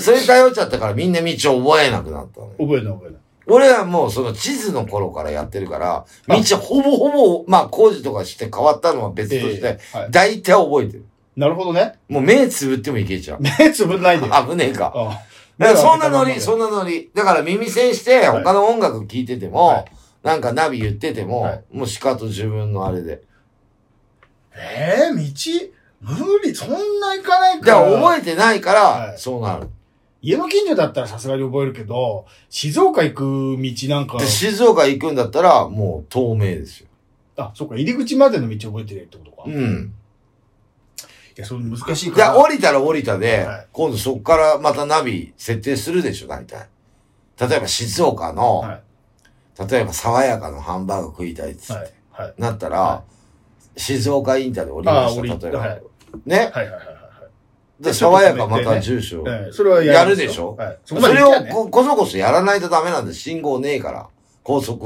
それ頼っちゃったからみんな道覚えなくなったの。 覚えない覚えない。 俺はもうその地図の頃からやってるから、道ほぼほぼ、まあ工事とかして変わったのは別として、えーはい、大体覚えてる。 なるほどね。 もう目つぶってもいけちゃう。 目つぶんないでよ。 危ねえか。ああだからそんなノリ、そんなノリ。だから耳栓して他の音楽聴いてても、はい、なんかナビ言ってても、はい、もうしかと自分のあれで。 えー、道無理、そんな行かないから。 だから覚えてないから、はい、そうなる。 家の近所だったらさすがに覚えるけど、静岡行く道なんか。 静岡行くんだったら、もう透明ですよ。 あ、そっか、入り口までの道覚えてるってことか。 うん。 いや、それ難しいから。じゃあ降りたら降りたで、はい、今度そっからまたナビ設定するでしょ、大体。例えば静岡の、はい、例えば爽やかのハンバーグ食いたいっつって、はいはい、なったら、はい、静岡インターで降りました、例えば。はい、ね。はいはいはい。で、爽やかまた住所。 それはやるでしょ、はい、それをこそこそやらないとダメなんで、信号ねえから、高速は。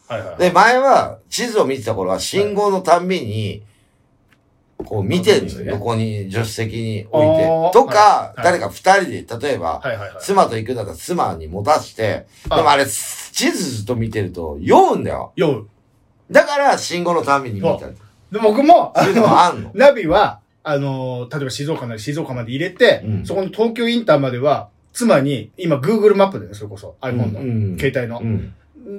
はいはいはい、 で、前は地図を見てた頃は信号のたんびに、こう見てるんですよ。横に、助手席に置いて。とか、誰か二人で、例えば、妻と行くんだったら妻に持たして、でもあれ、地図ずっと見てると酔うんだよ。 酔う。 だから、信号のたんびに見たり。 で、僕も、 そういうのもあんの。 ナビは、あの、例えば静岡なら静岡まで入れて、うん、そこの東京インターまでは、妻に、今 Google マップでね、それこそ iPhone の、うんうん、携帯の、うん。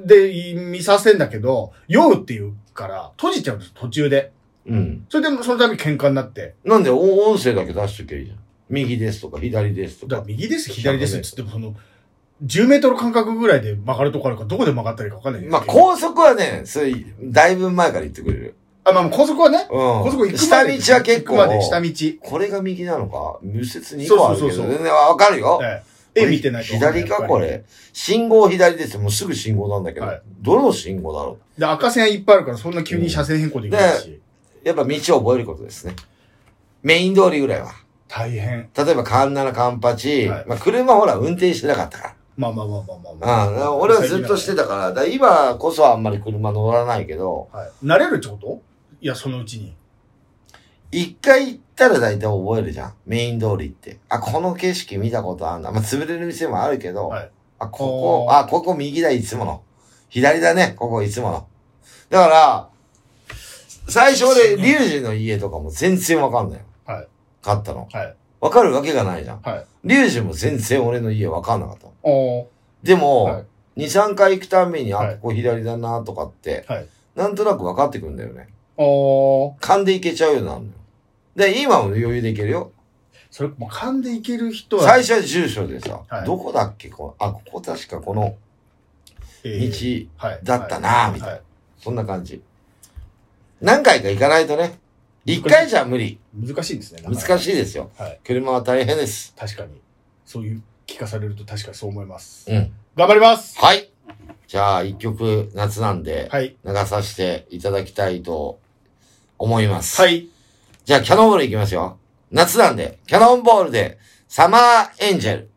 で、見させんだけど、酔うっていうから、閉じちゃうんです、途中で。うん。それで、そのために喧嘩になって。 なんで、音声だけ出しときゃいいじゃん。右ですとか、左ですとか。 だから右です、左ですって言っても、その、じゅうメートル間隔ぐらいで曲がるとこあるから、どこで曲がったらいいか分かんない。 まあ、高速はね、それ、だいぶ前から言ってくれる。 あ、まあ、高速はね。 うん。高速行くまで。下道は結構。 行くまで、下道。 これが右なのか右折に個あるけど、全然わかるよ。 ええ。絵見てないと。 左か、これ。信号左ですよ。もうすぐ信号なんだけど。はい、どの信号だろう。で、赤線いっぱいあるから、そんな急に車線変更できないし。 やっぱ道を覚えることですね。メイン通りぐらいは。 大変。 例えば、カンナナカンパチ。はい、まあ、車ほら、運転してなかったから。 まあまあまあまあまあ、 まあ。ああ、俺はずっとしてたから、だから今こそはあんまり車乗らないけど。 はい。慣れるってこといや、そのうちに。 一回行ったら大体覚えるじゃん。メイン通りって。あ、この景色見たことあるんだ。まあ、潰れる店もあるけど。はい、あ、ここ、あ、ここ右だ、いつもの。左だね、ここいつもの。だから、最初俺、リュウジの家とかも全然わかんないよ。はい。買ったの。はい。わかるわけがないじゃん。はい。リュウジも全然俺の家わかんなかったの。おでも、はい、に、さんかい行くために、あ、ここ左だなとかって、はい。なんとなく分かってくるんだよね。おー。勘で行けちゃうようになるのよ。で、今も余裕で行けるよ。 それ、もう勘で行ける人は。 最初は住所でさ、はい、どこだっけこあ、ここ確かこの、道だったなぁ、みたいな、はい。そんな感じ。何回か行かないとね。一回じゃ無理。 難しいですね。 難しいですよ。はい。車は大変です。 確かに。そういう聞かされると確かにそう思います。うん。頑張ります。 はい。じゃあ、一曲夏なんで、はい。流させていただきたいと思います。はい。じゃあ、キャノンボールいきますよ。夏なんで、キャノンボールで、サマーエンジェル。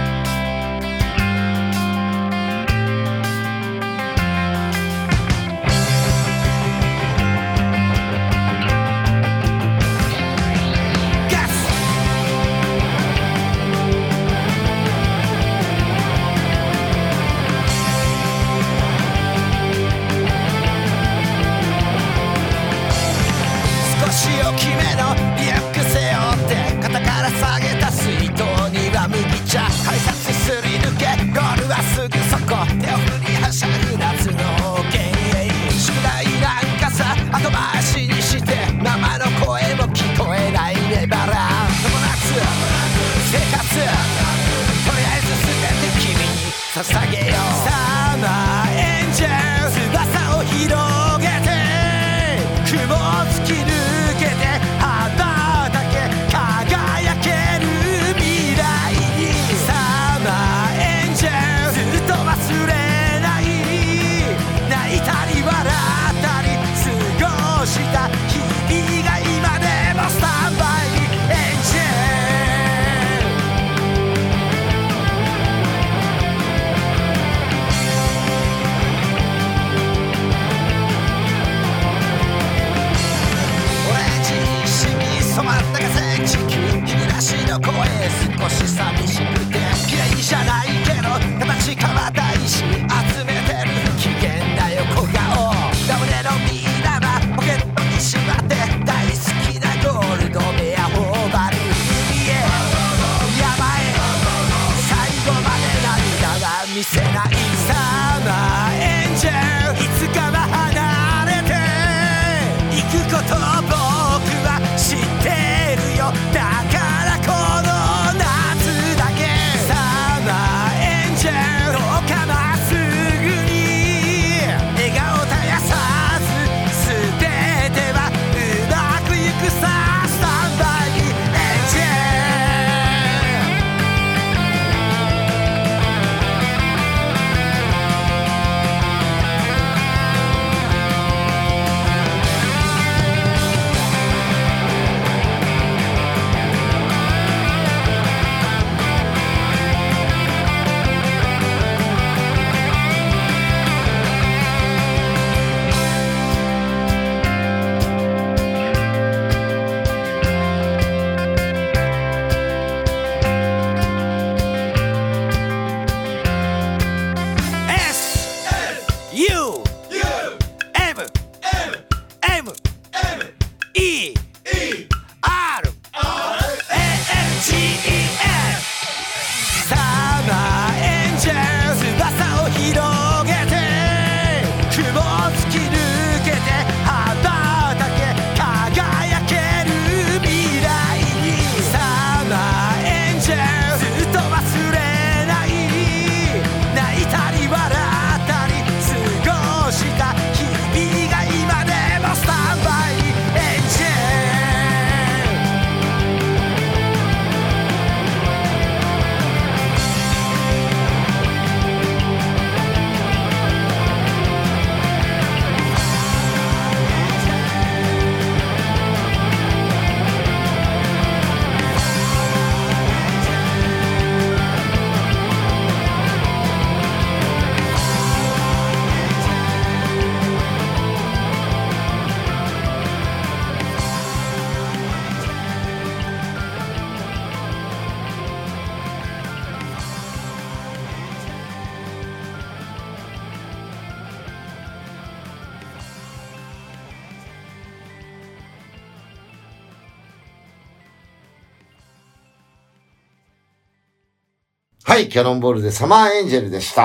捧げようサマーエンジェル翼を広げて雲を突き抜けて羽ばたけ輝ける未来にサマーエンジェルずっと忘れない泣いたり笑ったり過ごした日々が今でもスタンバイエンジェル染まった風地球東の声少し寂しくて綺麗じゃないけど形変たいし集めてる不機嫌な横顔ラムネのビー玉ポケットにしまって大好きなゴールドベア頬張る海へ山へ最後まで涙は見せないサマーエンジェルいつかは離れていくことを僕は知ってるよだからこの夏はい、キャノンボールでサマーエンジェルでした。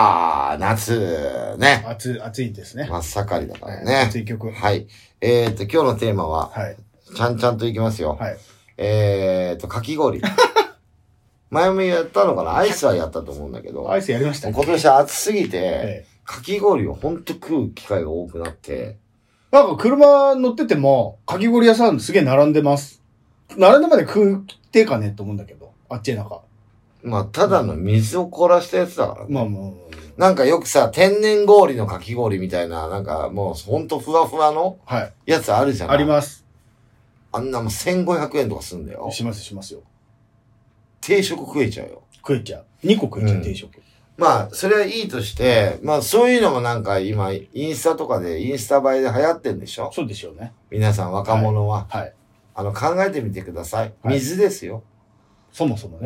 夏、ね。 暑い、暑いですね。 真っ盛りだからね。 暑い曲。 はい。えーと、今日のテーマは、はい。ちゃんちゃんといきますよ。はい。えーと、かき氷。前もやったのかな、アイスはやったと思うんだけど。 アイスやりましたね。 今年暑すぎて、ええ、かき氷をほんと食う機会が多くなって。 なんか車乗ってても、かき氷屋さんすげえ並んでます。並んでまで食ってかねと思うんだけど。あっちへなんか。 まあ、ただの水を凍らしたやつだからね。 まあまあ。 なんかよくさ、天然氷のかき氷みたいな、なんかもうほんとふわふわのやつあるじゃない、 あります。 あんなもんせんごひゃくえんとかすんだよ。 しますしますよ。 定食食えちゃうよ。 食えちゃう。にこ食えちゃう、うん、定食。まあ、それはいいとして、まあそういうのもなんか今、インスタとかで、インスタ映えで流行ってんでしょ？ そうでしょうね。 皆さん若者は。 はい。はい、 あの、考えてみてください。水ですよ。はい、 そもそもね。 うん。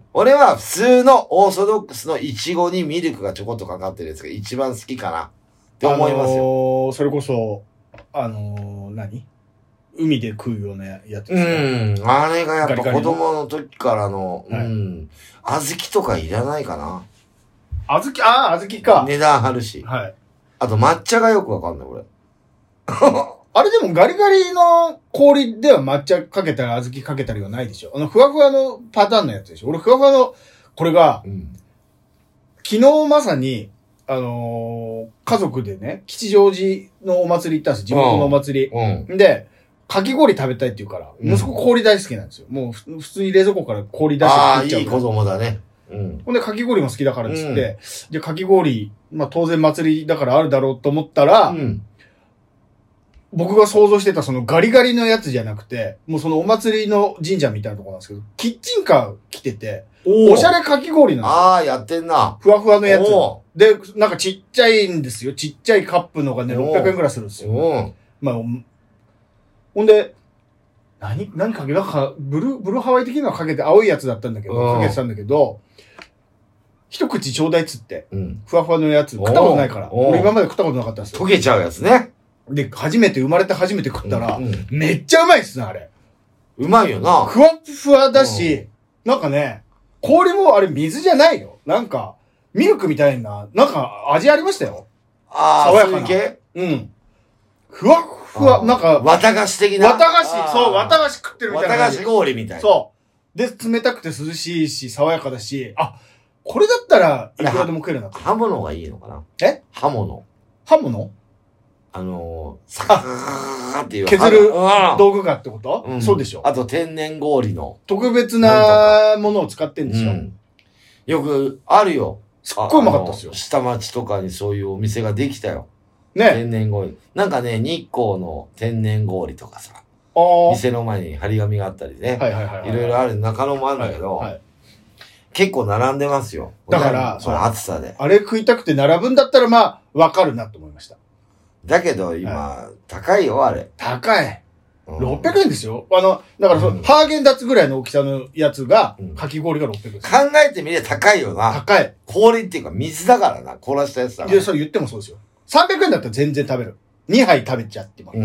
俺は普通のオーソドックスのイチゴにミルクがちょこっとかかってるやつが一番好きかなって思いますよ。あのー、それこそ、あのー、何海で食うようなやつですね。うん。あれがやっぱ子供の時からの、ガリガリのうん。小豆とかいらないかな。 小豆、ああ、小豆か。 値段張るし。 はい。 あと抹茶がよくわかんない、俺。 あれでもガリガリの氷では抹茶かけたり小豆かけたりはないでしょ。あの、ふわふわのパターンのやつでしょ。俺、ふわふわの、これが、うん、昨日まさに、あのー、家族でね、吉祥寺のお祭り行ったんです。地元のお祭り。うんうん、で、かき氷食べたいって言うから、息子氷大好きなんですよ。もう普通に冷蔵庫から氷出して食っちゃう。ああ、 いい子供だね。 うん。ほんで、かき氷も好きだからっつって、うん、で、かき氷、まあ当然祭りだからあるだろうと思ったら、うん、僕が想像してたそのガリガリのやつじゃなくて、もうそのお祭りの神社みたいなところなんですけど、キッチンカー来てて、おしゃれかき氷なんですよ。 ああ、やってんな。 ふわふわのやつ。で、なんかちっちゃいんですよ。ちっちゃいカップのがね、ろっぴゃくえんくらいするんですよ。まあ、ほんで、何、何かけ、なんか、ブルー、ブルーハワイ的なのかけて青いやつだったんだけど、かけてたんだけど、一口ちょうだいっつって、うん、ふわふわのやつ、食ったことないから。俺今まで食ったことなかったんですよ。 溶けちゃうやつね。 で、初めて、生まれて初めて食ったら、うんうん、めっちゃうまいっすね、あれ。 うまいよな。 ふわふわだし、うん、なんかね、氷もあれ水じゃないよ。なんか、ミルクみたいな、なんか味ありましたよ。 ああ、爽やかな。そういう系？ うん。ふわふわ、なんか、 綿菓子的な。 綿菓子、そう、綿菓子食ってるみたいな。 綿菓子氷みたいな。 そう。で、冷たくて涼しいし、爽やかだし、あ、これだったら、いくらでも食えるな。 刃物がいいのかな？ え？ 刃物。 刃物？ あのー、サカーっていう。 削る道具がってこと？うん、そうでしょ。 あと天然氷の。 特別なものを使ってんでしょ。うん、 よくあるよ。 すっごいうまかったっすよ。 下町とかにそういうお店ができたよ。ね。天然氷。なんかね、日光の天然氷とかさ。店の前に張り紙があったりね。はいはいはい、はい。いろいろある、中野もあるんだけど、はいはい、結構並んでますよ。 だから、 その暑さで。 あれ食いたくて並ぶんだったらまあ、わかるなと思いました。 だけど今、はい、高いよ、あれ。 高い。うん、ろっぴゃくえんですよ。あの、だからそ、うん、ハーゲンダッツぐらいの大きさのやつが、うん、かき氷がろっぴゃくえんです。 考えてみれば高いよな。 高い。 氷っていうか水だからな。凍らしたやつだから。 いや、それ言ってもそうですよ。さんびゃくえんだったら全然食べる。にはい食べちゃってます。 うん。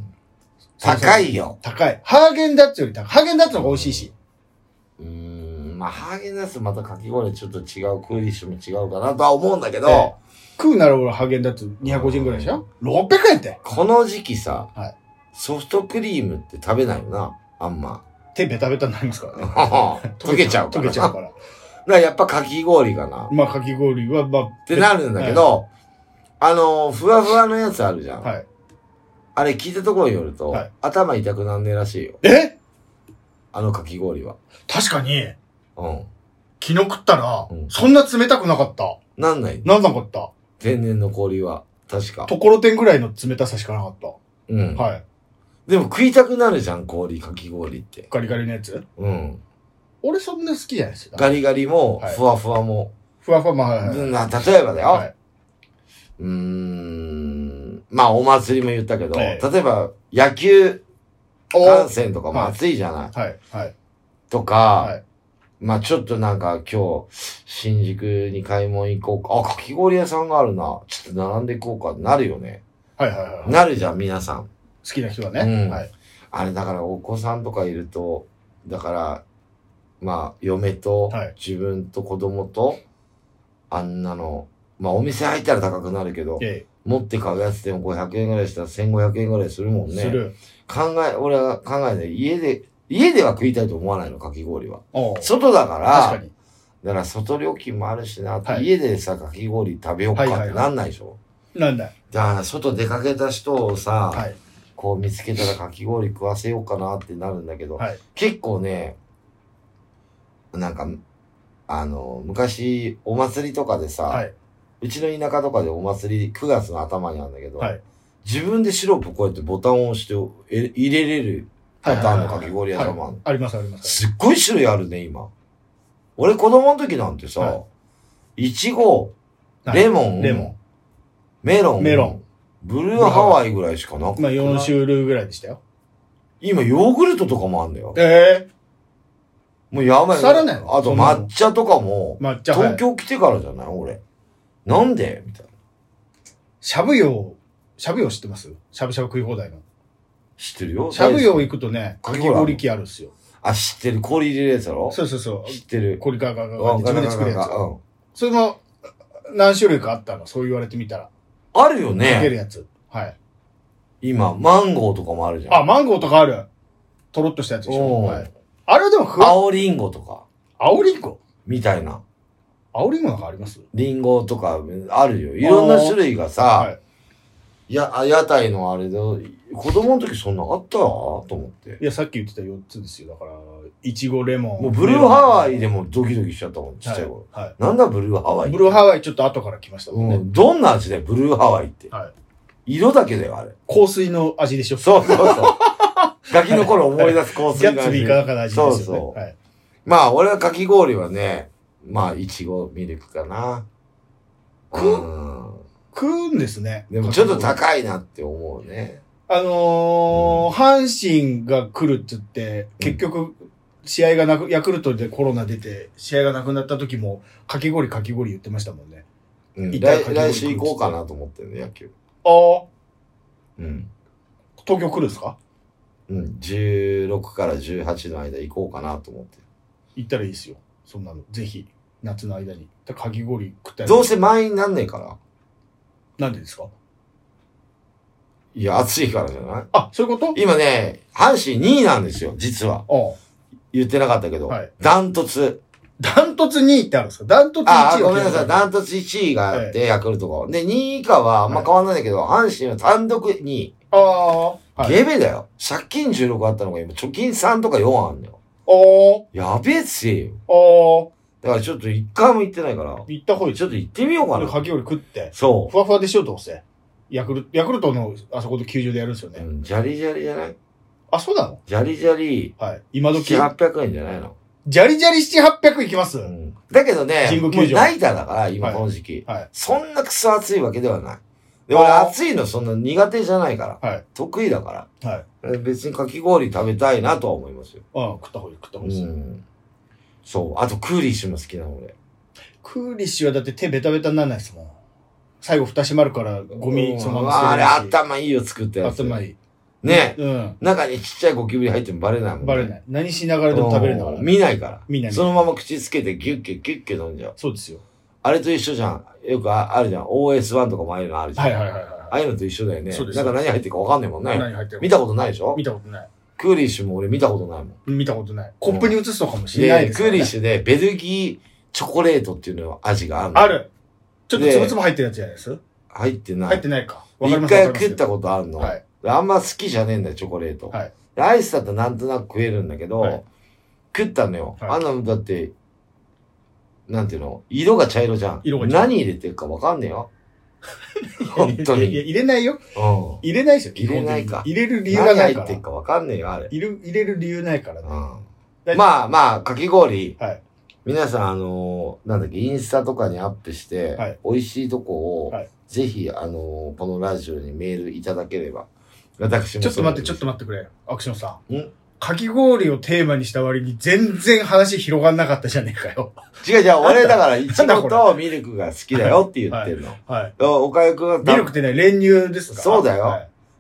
高いよ。 高い。ハーゲンダッツより高い。ハーゲンダッツの方が美味しいし。 うーん。まあ、ハーゲンダッツまたかき氷ちょっと違う、クーリッシュも違うかなとは思うんだけど。ええ、 食うなら俺ハーゲンダッツにひゃくごじゅうえんぐらいでしょ？ ろっぴゃくえんって。 この時期さ、はい、ソフトクリームって食べないよな、あんま。 手ベタベタになりますからね。 溶けちゃうから。 溶けちゃうから。だからやっぱかき氷かな。 まあかき氷は、まあ。 ってなるんだけど、はい、あのー、ふわふわのやつあるじゃん。はい。あれ聞いたところによると、はい、頭痛くなんねえらしいよ。 え？ あのかき氷は。 確かに。うん。昨日食ったら、うん、そんな冷たくなかった。 なんない。 なんなかった。 天然の氷は。確か。 ところてんぐらいの冷たさしかなかった。 うん。 はい。 でも食いたくなるじゃん、氷、かき氷って。 ガリガリのやつ？ うん。 俺そんな好きじゃないですよ。 ガリガリも、ふわふわも。はい、 ふわふわも、はいはい、 はい。例えばだよ。はい、うーん。まあ、お祭りも言ったけど、はい、例えば、野球観戦とかも暑いじゃない。 はい。はい。 とか、はい、まあちょっとなんか今日、新宿に買い物行こうか。あ、かき氷屋さんがあるな。ちょっと並んでいこうか。なるよね。 はいはいはい。 なるじゃん、皆さん。 好きな人はね。 うん。 はい。 あれだからお子さんとかいると、だから、 まあ、嫁とはい、 自分と子供と、あんなの、まあ、お店入ったら高くなるけど、 ええ、 持って買うやつでもごひゃくえんぐらいしたらせんごひゃくえんぐらいするもんね。 する。 考え、俺は考えない。家で、家では食いたいと思わないの、かき氷は。 おう外だから、 確かに。 だから外料金もあるしなって、 はい、 家でさ、かき氷食べようかってなんないでしょ。 なんだい。 だから、外出かけた人をさ、 はい、 こう見つけたらかき氷食わせようかなってなるんだけど、 はい、 結構ね、なんか、あの、昔、お祭りとかでさ、 はい、 うちの田舎とかでお祭りくがつの頭にあるんだけど、 はい、 自分でシロップこうやってボタンを押してえ入れれるパターンのかき氷屋さんもあるの。 ありますあります。 すっごい種類あるね、今。俺子供の時なんてさ、 はい、 いちご、レモン、 レモン、 メロン、 メロン、 ブルーハワイぐらいしかなくて。 まあよん種類ぐらいでしたよ。 今ヨーグルトとかもあんだよ。 ええー。もうやばい。 さらないの？ あと抹茶とかも、 抹茶、 東京来てからじゃない俺。なんでみたいな。 しゃぶ用、しゃぶ用知ってます？しゃぶしゃぶ食い放題の。 知ってるよ。 しゃぶ用行くとね、かき氷機あるっすよ。 あ、知ってる。氷入れるやつだろ？ そうそうそう。 知ってる。 氷ガガガガって自分で作るやつ。 うん。 それも、何種類かあったの、そう言われてみたら。 あるよかけるね。 やつ。はい。 今、マンゴーとかもあるじゃん。 あ、マンゴーとかある。とろっとしたやつでしょ。 うんはい。あれでもふわ、 青リンゴとか、 青リンゴみたいな。 青リンゴなんかあります？ リンゴとか、あるよ。いろんな種類がさ、 はい。 いや、あ屋台のあれで、子供の時そんなあったと思って。 いや、さっき言ってたよっつですよ。だから、いちごレモン。 もうブルーハワイでもドキドキしちゃったもん、ちっちゃい頃。 はい。はい、 なんだブルーハワイ。 ブルーハワイちょっと後から来ましたもんね。 うん。どんな味だよ、ブルーハワイって。 はい。 色だけだよ、あれ。 香水の味でしょ。 そうそうそう。ガキの頃思い出す香水の味。 ギャッツビーかなんかの味ですよね。 そうそう。 はい。 まあ、俺はかき氷はね、まあ、いちごミルクかな。 食う、食うんですね。 でもちょっと高いなって思うね。 あのー、うん、阪神が来るって言って、結局、試合がなく、ヤクルトでコロナ出て、試合がなくなった時も、かき氷かき氷言ってましたもんね。 うん。来、来週行こうかなと思ってるね、野球。 ああ。 うん。 東京来るんですか？ うん。じゅうろくからじゅうはちの間行こうかなと思ってる。 行ったらいいですよ。そんなの。ぜひ、夏の間に。かき氷食ったら。 どうせ満員になんねえから。 なんでですか？ いや、暑いからじゃない？ あ、そういうこと？ 今ね、阪神にいなんですよ、実は。 ああ。 言ってなかったけど。 はい。 ダントツ。 ダントツにいってあるんですか？ダントツいちい。 ああ、ごめんなさい。ダントツいちいがあって、 ええ、 ヤクルトが。で、にい以下はあんま変わんないんだけど、はい、阪神は単独にい。 ああ。はい、 ゲベだよ。借金じゅうろくあったのが今、貯金さんとかよんあんだよ。 ああ。やべえっすよ。 ああ。 だからちょっと一回も行ってないから。 行った方がいい。 ちょっと行ってみようかな。 かき氷食って。 そう。 ふわふわでしょ、どうせ。ヤクルト、ヤクルトのあそこで球場でやるんですよね。 うん、ジャリジャリじゃない？ あ、そうなの？ ジャリジャリ。 はい。今時。 ななひゃく、はっぴゃくえんじゃないの？ ジャリジャリななひゃく、はっぴゃくいきます、 うん、だけどね、 神宮球場もうナイターだから、今この時期。 はい。はい、 そんなクソ暑いわけではない。で、俺暑いのそんな苦手じゃないから。はい。得意だから。はい。別にかき氷食べたいなとは思いますよ。 ああ、食った方がいい、食った方がいいです。うん。 そう。あと、クーリッシュも好きなの俺。 クーリッシュはだって手ベタベタにならないですもん。最後蓋閉まるからゴミそのまま捨てるし。あれ頭いいよ作ったやつ。 頭いい。 ね。うん。中にちっちゃいゴキブリ入ってもバレないもんね。 バレない。何しながらでも食べれるんだから。 見ないから。 見ない。 そのまま口つけてギュッギュッギュッギュッ飲んじゃう。 そうですよ。 あれと一緒じゃん。よくあるじゃん。オーエスワン とかもああいうのあるじゃん。はいはいはい。ああいうのと一緒だよね。そうです。なんか何入ってるかわかんないもんね。何入ってるか。見たことないでしょ？ 見たことない。 クーリッシュも俺見たことないもん。 見たことない。コップに移すのかもしれないですね。クーリッシュでベルギーチョコレートっていうの味があるの。 ある。ちょっとつぶつぶ入ってるやつじゃないです？ 入ってない。 入ってないか。 一回食ったことあるの。はい。あんま好きじゃねえんだよ、チョコレート。はい。アイスだったらなんとなく食えるんだけど、はい、食ったのよ。はい、あんなのだって、なんていうの色が茶色じゃん。色が茶色。何入れてるかわかんねえよ。本当に。 いや、入れないよ。 うん。 入れないですよ。 入れないか。 入れる理由がないから。 何入ってるかわかんねえよ、あれ。 入れる、入れる理由ないからね。 うん。まあまあ、かき氷。 はい。 皆さん、あのー、なんだっけ、インスタとかにアップして、はい、美味しいとこを、はい、ぜひ、あのー、このラジオにメールいただければ、私も。 ちょっと待って、ちょっと待ってくれ。アクションさん。んかき氷をテーマにした割に全然話広がんなかったじゃねえかよ。 違う違う、俺だから、いちごとミルクが好きだよって言ってるの。はい。はい、おかゆくんは。 ミルクってね、練乳ですか？ そうだよ。はい、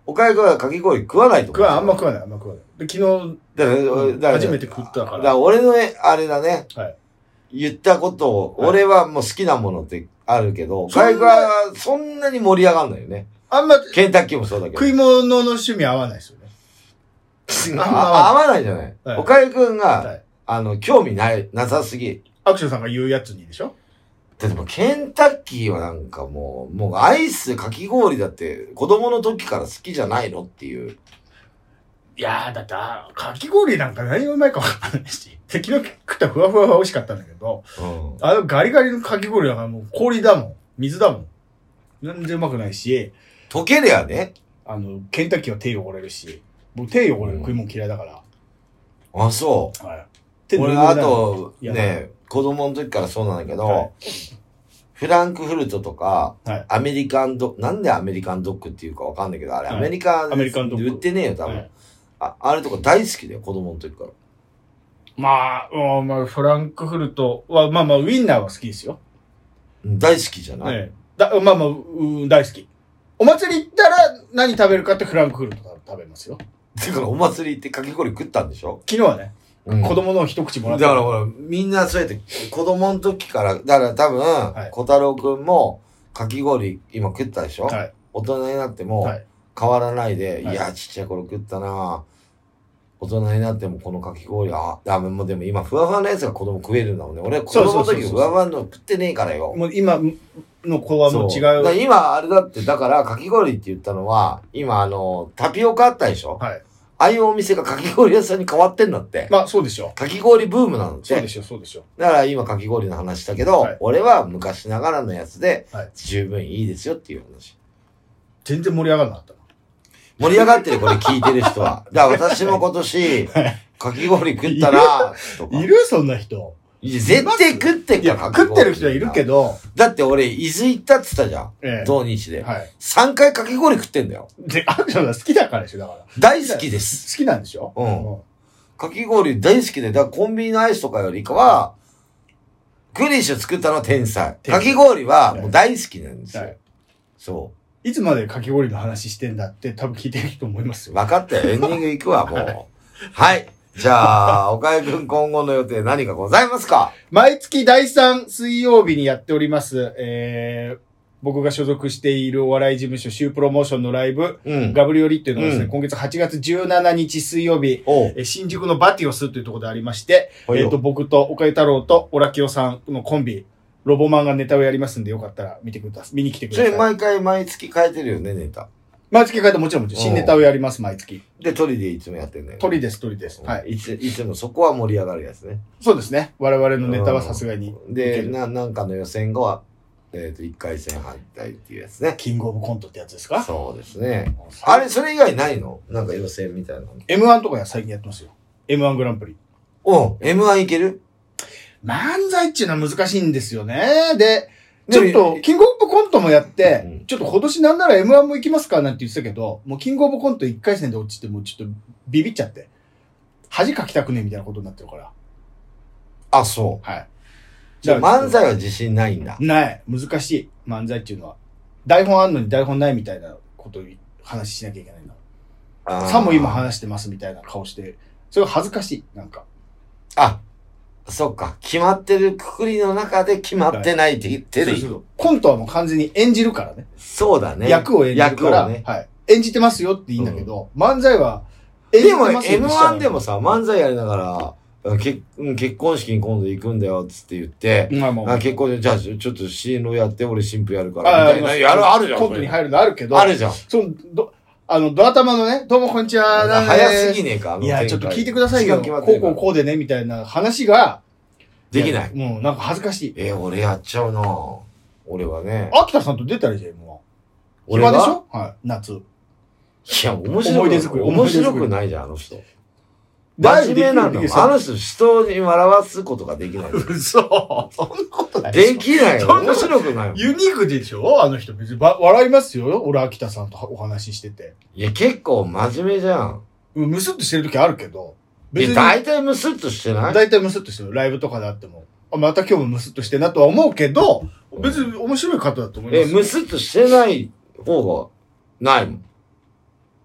岡井くんはかき氷食わないと思う。 食わ、あんま食わない、あんま食わない。で、昨日、だから、うん、だから初めて食ったから。だから俺の、あれだね。 はい。 言ったことを、はい、俺はもう好きなものってあるけど、岡井くんはそんなに盛り上がんないよね。あんま、ケンタッキーもそうだけど。 食い物の趣味合わないですよね。 あ合わないじゃない。はい、岡井くんが、はい、あの、興味ない、なさすぎ。 アクションさんが言うやつにでしょ？ でも、ケンタッキーはなんかもう、もうアイス、かき氷だって子供の時から好きじゃないのっていう。 いやー、だって、かき氷なんか何がうまいかわかんないし。昨日食ったふわふわは美味しかったんだけど、うん、あのガリガリのかき氷だからもう氷だもん。水だもん。全然うまくないし。 溶けりゃね。 あの、ケンタッキーは手汚れるし。もう手汚れる食い物嫌いだから。 うん、あ、そう。はい。俺、あと、ね、子供の時からそうなんだけど、はい、フランクフルトとか、はい、アメリカンドッグ、なんでアメリカンドッグっていうかわかんないけど、あれ、はい、アメリカン、アメリカンドッグ売ってねえよ、多分。はい、あ, あれとか大好きだよ、子供の時から。 まあ、まあ、フランクフルトは、まあまあ、ウィンナーは好きですよ。 大好きじゃない、 ね、だまあまあ、うん、大好き。お祭り行ったら何食べるかってフランクフルト食べますよ。 だからお祭り行ってかき氷食ったんでしょ？ 昨日はね、うん、子供の一口もらった。 だからほら、みんなそうやって子供の時から、だから多分、はい、小太郎くんもかき氷今食ったでしょ？はい、大人になっても変わらないで、はい、いや、ちっちゃい頃食ったなぁ。大人になってもこのかき氷、あ、あ、もうでも今、ふわふわのやつが子供食えるんだもんね。俺、子供の時ふわふわの食ってねえからよ。 もう今の子はもう違う。 う今、あれだって、だから、かき氷って言ったのは、今、あの、タピオカあったでしょ？はい。ああいうお店がかき氷屋さんに変わってんだって。 まあ、そうでしょ。 かき氷ブームなんで。 そうでしょ、そうでしょ。 だから今、かき氷の話だけど、はい、俺は昔ながらのやつで、十分いいですよっていう話。 全然盛り上がらなかった。 盛り上がってるこれ聞いてる人は。だから私も今年、かき氷食ったら、 とか。いるそんな人。 いや絶対食ってっから、 食ってる人はいるけど。 だって俺、伊豆行ったって言ったじゃん。ええ、同日で。はい。さんかいかき氷食ってんだよ。 で、アクションが好きだからでしょ、だから。 大好きです。 好きなんでしょ？ うん。かき氷大好きで、だからコンビニのアイスとかよりかは、クリッシュ作ったのは天才。かき氷はもう大好きなんですよ。はい、そう。 いつまでかき氷の話してんだって多分聞いてると思いますよ。 分かったよ。エンディング行くわ、もう。はい。じゃあ、岡井くん今後の予定何かございますか？ 毎月だいさん水曜日にやっております。えー、僕が所属しているお笑い事務所、シュープロモーションのライブ、うん、ガブリオリっていうのがですね、うん、今月はちがつじゅうしちにち水曜日、え新宿のバティオスというところでありまして、えっ、ー、と、僕と岡井太郎とオラキオさんのコンビ、ロボマンがネタをやりますんで、よかったら見てください。見に来てください。 それ毎回毎月変えてるよね、ネタ。 毎月変えてもちろんもちろん。新ネタをやります、毎月。 で、鳥でいつもやってんだよね。 鳥です、鳥です。はい。 いつ、いつもそこは盛り上がるやつね。 そうですね。我々のネタはさすがに。 で、な、なんかの予選後は、えっと、いっかい戦敗退っていうやつね。 キングオブコントってやつですか？ そうですね。あれ、それ以外ないの？なんか予選みたいなの。 エムワン とか最近やってますよ。エムワン グランプリ。 おう、エムワン いける？ 漫才っていうのは難しいんですよね。で、ちょっと、キングオブコントもやって、うん、ちょっと今年なんなら エムワン も行きますかなんて言ってたけど、もうキングオブコントいっかい戦で落ちて、もうちょっとビビっちゃって。恥かきたくねえみたいなことになってるから。 あ、そう。 はい。 じゃあ漫才は自信ないんだ。 ない。難しい。漫才っていうのは。台本あんのに台本ないみたいなことを話しなきゃいけないんだ。さも今話してますみたいな顔して、それが恥ずかしい。なんか。 あ、そっか。決まってるくくりの中で決まってないって言ってる。 そうそうそう。コントはもう完全に演じるからね。 そうだね。 役を演じるから。ね、はい。演じてますよっていいんだけど、うん、漫才は演じてますよ。でも エムワン でもさ、漫才やりながら、結結婚式に今度行くんだよっつって言って、まあまあ、結婚で、じゃあちょっと新郎やって俺新婦やるから、みたいな。やる、あるじゃん。 コントに入るのあるけど。 あるじゃん。 その、ど、あの、ドア玉のね、どうもこんにちは。 早すぎねえか、あの。 いや、ちょっと聞いてくださいよ。こうこうこうでね、みたいな話が、 できない。 もうなんか恥ずかしい。 えー、俺やっちゃうな俺はね。 秋田さんと出たらいいじゃん、もう。暇でしょ？はい、夏。 いや、面白い。思い出作り。面白くないじゃん、あの人。真面目なんだもん。あの人、人に笑わすことができない。 嘘。そんなことないできないよ。面白くない。 ユニークでしょあの人。別に笑いますよ。俺、秋田さんとお話ししてて。 いや、結構真面目じゃん。 ムスッとしてる時あるけど。 別に。大体ムスッとしてない？ 大体ムスッとしてる。ライブとかであっても。あ、また今日もムスッとしてなとは思うけど、別に面白い方だと思います。 え、ムスッとしてない方がないもん。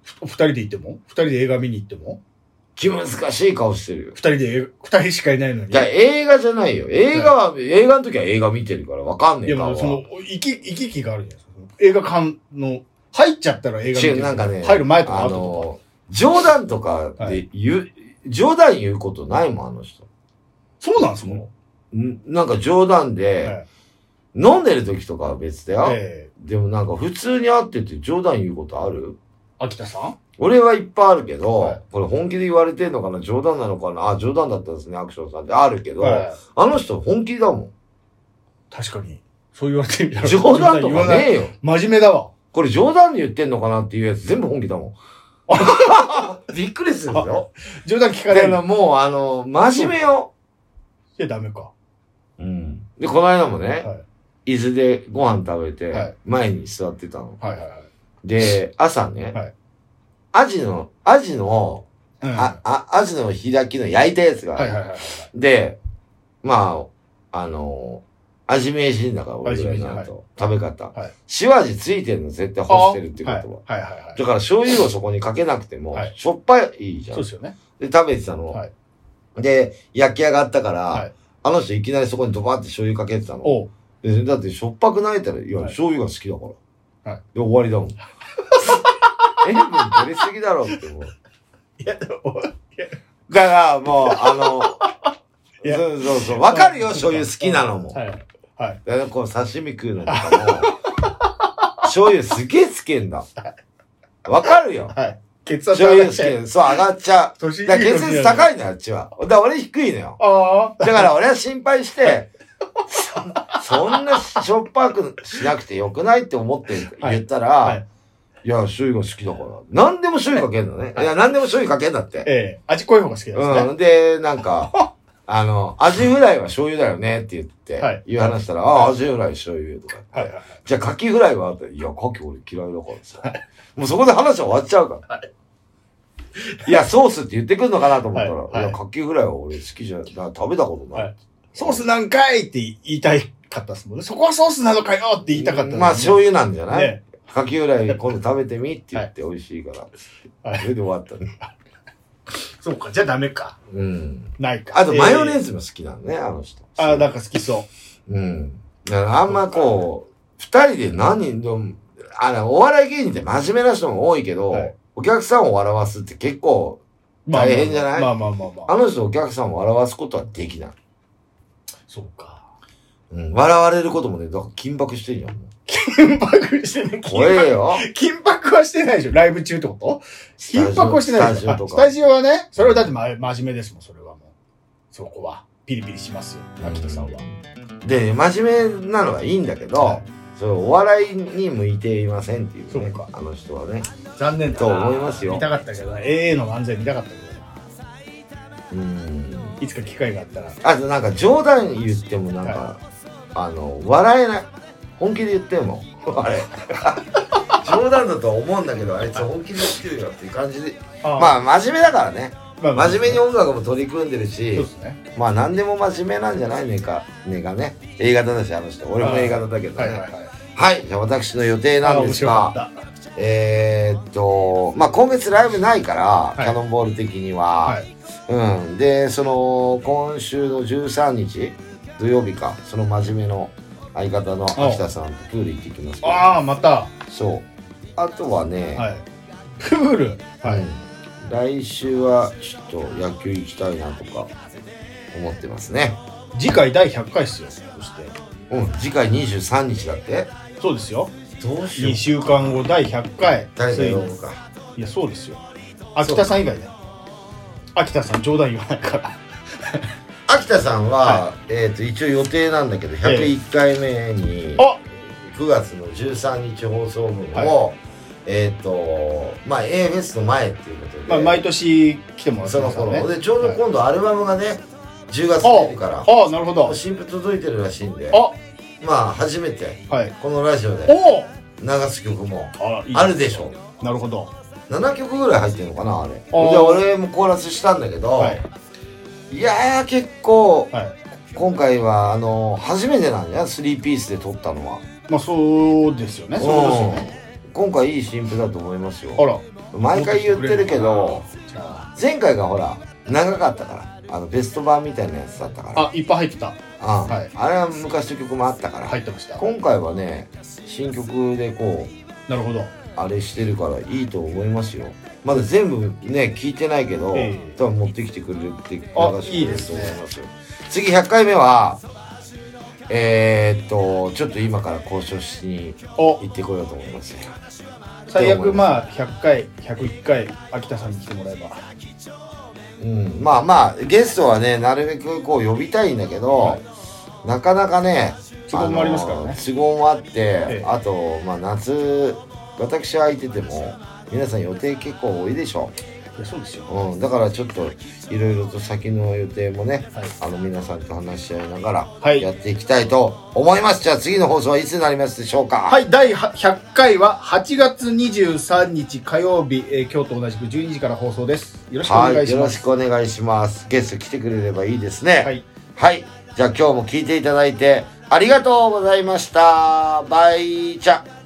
二人で行っても二人で映画見に行っても気難しい顔してるよ。 二人で、二人しかいないのに。 いや、映画じゃないよ。映画は、はい、映画の時は映画見てるからわかんねえか。 いや、その、行き、行き来があるじゃないですか。映画館の、入っちゃったら映画見てる。 違う、なんかね。 入る前とか後とか。 あの、冗談とかで言う、はい、冗談言うことないもん、あの人。 そうなんすもんなんか冗談で、はい、飲んでる時とかは別だよ。えー、でもなんか普通に会ってて冗談言うことある？ 秋田さん？ 俺はいっぱいあるけど、はい、これ本気で言われてんのかな冗談なのかなあ、冗談だったんですね、アクションさんってあるけど、はい、あの人本気だもん。 確かに。そう言われてみたら。 冗談とかねえよ。 真面目だわ。 これ冗談で言ってんのかなっていうやつ全部本気だもん。びっくりするよ。 冗談聞かない。 でももう、あの、真面目よ。 いや、ダメか。 うん。で、この間もね、はい、伊豆でご飯食べて、前に座ってたの。はいはいはい、で、朝ね、はい、アジの、アジの、うん、あ、あ、アジの開きの焼いたやつが、はいはいはいはい、で、まあ、あの、味名人だから俺ぐらいになると、食べ方。はい、塩味ついてるの絶対干してるってことは。はいはいはいはい、だから醤油をそこにかけなくても、はい、しょっぱいじゃん。 そうですよね。 で、食べてたの。はい、で、焼き上がったから、はい、あの人いきなりそこにドバーって醤油かけてたの。でだってしょっぱくないったら、いや、はい、醤油が好きだから。はい、で、終わりだもん。塩分取りすぎだろって思う。 いや、でも、いやだからもう、あの、そうそうそう、わかるよ、醤油好きなのも。はい。はい。だからこう刺身食うのとかも、醤油すげえつけんだ。わかるよ。はい。 血圧醤油つけん。そう、上がっちゃう。だから血圧高いのよ、あっちは。だから俺低いのよ。ああ。だから俺は心配して、そんなしょっぱくしなくてよくないって思って言ったら、はいはい、いや、醤油が好きだから。何でも醤油かけんのね。はい、いや、何でも醤油かけんだって。ええ。味濃い方が好きですね。 うん。で、なんか、あの、アジフライは醤油だよねって言って、はい、言う話したら、ああ、アジフライ醤油とか。はいはいはい、じゃあ、カキフライはって、いや、カキ俺嫌いだからさ。はい、もうそこで話は終わっちゃうから。はい、いや、ソースって言ってくんのかなと思ったら、はいはい、いや、カキフライは俺好きじゃない。食べたことない。はい、 ソースなんかいって言いたかったっすもんね。そこはソースなのかよって言いたかった、ね。 まあ、醤油なんじゃない、ね、カキフライ今度食べてみって言って美味しいから。はい、それで終わったね。 そうか、じゃあダメか。 うん。 ないか。 あと、マヨネーズも好きなのね、あの人。 ああ、なんか好きそう。 うん。だからあんまこう、二人で何人でも、あの、お笑い芸人って真面目な人も多いけど、はい、お客さんを笑わすって結構大変じゃない？ まあまあまあまあ。 あの人お客さんを笑わすことはできない。 そうか。 うん。笑われることもね、だから緊迫してるじゃん。 緊迫してない。 怖えよ。 緊迫はしてないでしょ。ライブ中ってこと？緊迫はしてないでしょ。スタジオとか。スタジオはね、それはだってま、真面目ですもん、それはもう。そこは。ピリピリしますよ、秋田さんは。 で、真面目なのはいいんだけど、はい、それお笑いに向いていませんっていうね。そうか。あの人はね。 残念だと思いますよ。 見たかったけど、エーエー の漫才見たかったけど。うん。いつか機会があったら。 あとなんか冗談言ってもなんか、はい、あの、笑えない。本気で言ってんもん。あれ。冗談だとは思うんだけど、あいつ本気で言ってるよっていう感じで。あまあ、真面目だからね。まあ、真面目に音楽も取り組んでるし、そうですね、まあ、何でも真面目なんじゃないねか、ねがね。A 型だし、あの人。俺も A 型だけどね。はいはいはい。はい。じゃあ、私の予定なんですが、えーっと、まあ、今月ライブないから、はい、キャノンボール的には。はい。うん。で、その、今週のじゅうさんにち、土曜日か、その真面目の、相方の秋田さんとプール行ってきますけど。 ああ、また。 そう。あとはね、はい、 プール、 はい、うん、来週はちょっと野球行きたいなとか思ってますね。 次回だいひゃっかいっすよ。そして。 うん、次回にじゅうさんにちだって。 そうですよ。 どうしよう。 にしゅうかんごだいひゃっかい。 誰が呼ぶか。 いや、そうですよ。秋田さん以外だよ。秋田さん冗談言わないから。 秋田さんは、はい、えっと、一応予定なんだけど、ひゃくいっかいめに、くがつのじゅうさんにち放送分を、はい、えっと、まあ、A フェスの前っていうことで。 まあ、毎年来てもらってますからね。その頃。で、ちょうど今度アルバムがね、じゅうがつ出るから。 ああ、なるほど。 新譜届いてるらしいんで、まあ、初めて、このラジオで流す曲もあるでしょう。なるほど。 ななきょくぐらい入ってるのかな、あれ。で、俺もコーラスしたんだけど、はい、いやー、結構、はい、今回は、あのー、初めてなんじゃん、スリーピースで撮ったのは。 まあ、そうですよね、そうですよね。 今回いい新譜だと思いますよ。 あら、 毎回言ってるけど前回がほら長かったから、あのベスト版みたいなやつだったから、 あ、いっぱい入ってた。 あ、 はい、 あれは昔の曲もあったから入ってました。 今回はね新曲でこうなるほどあれしてるからいいと思いますよ。まだ全部ね聞いてないけど、えー、多分持ってきてくれるって流してくれると思いますよ。次ひゃっかいめはえー、っとちょっと今から交渉しに行ってこようと思いますね。 最悪まあひゃっかいひゃくいっかい秋田さんに来てもらえば、 うん、まあまあゲストはねなるべくこう呼びたいんだけど、はい、なかなかね都合もありますからね。 都合もあって、 ええ、 あとまあ夏私空いてても皆さん予定結構多いでしょ。 いやそうですよ、 うん、だからちょっといろいろと先の予定もね、 はい、 あの皆さんと話し合いながらやっていきたいと思います、はい、じゃあ次の放送はいつになりますでしょうか。 はい、だいひゃっかいははちがつにじゅうさんにち火曜日、えー、今日と同じくじゅうにじから放送です。よろしくお願いします。はい、よろしくお願いします。 ゲスト来てくれればいいですね。 はい、 はい、じゃあ今日も聞いていただいてありがとうございました。バイチャ。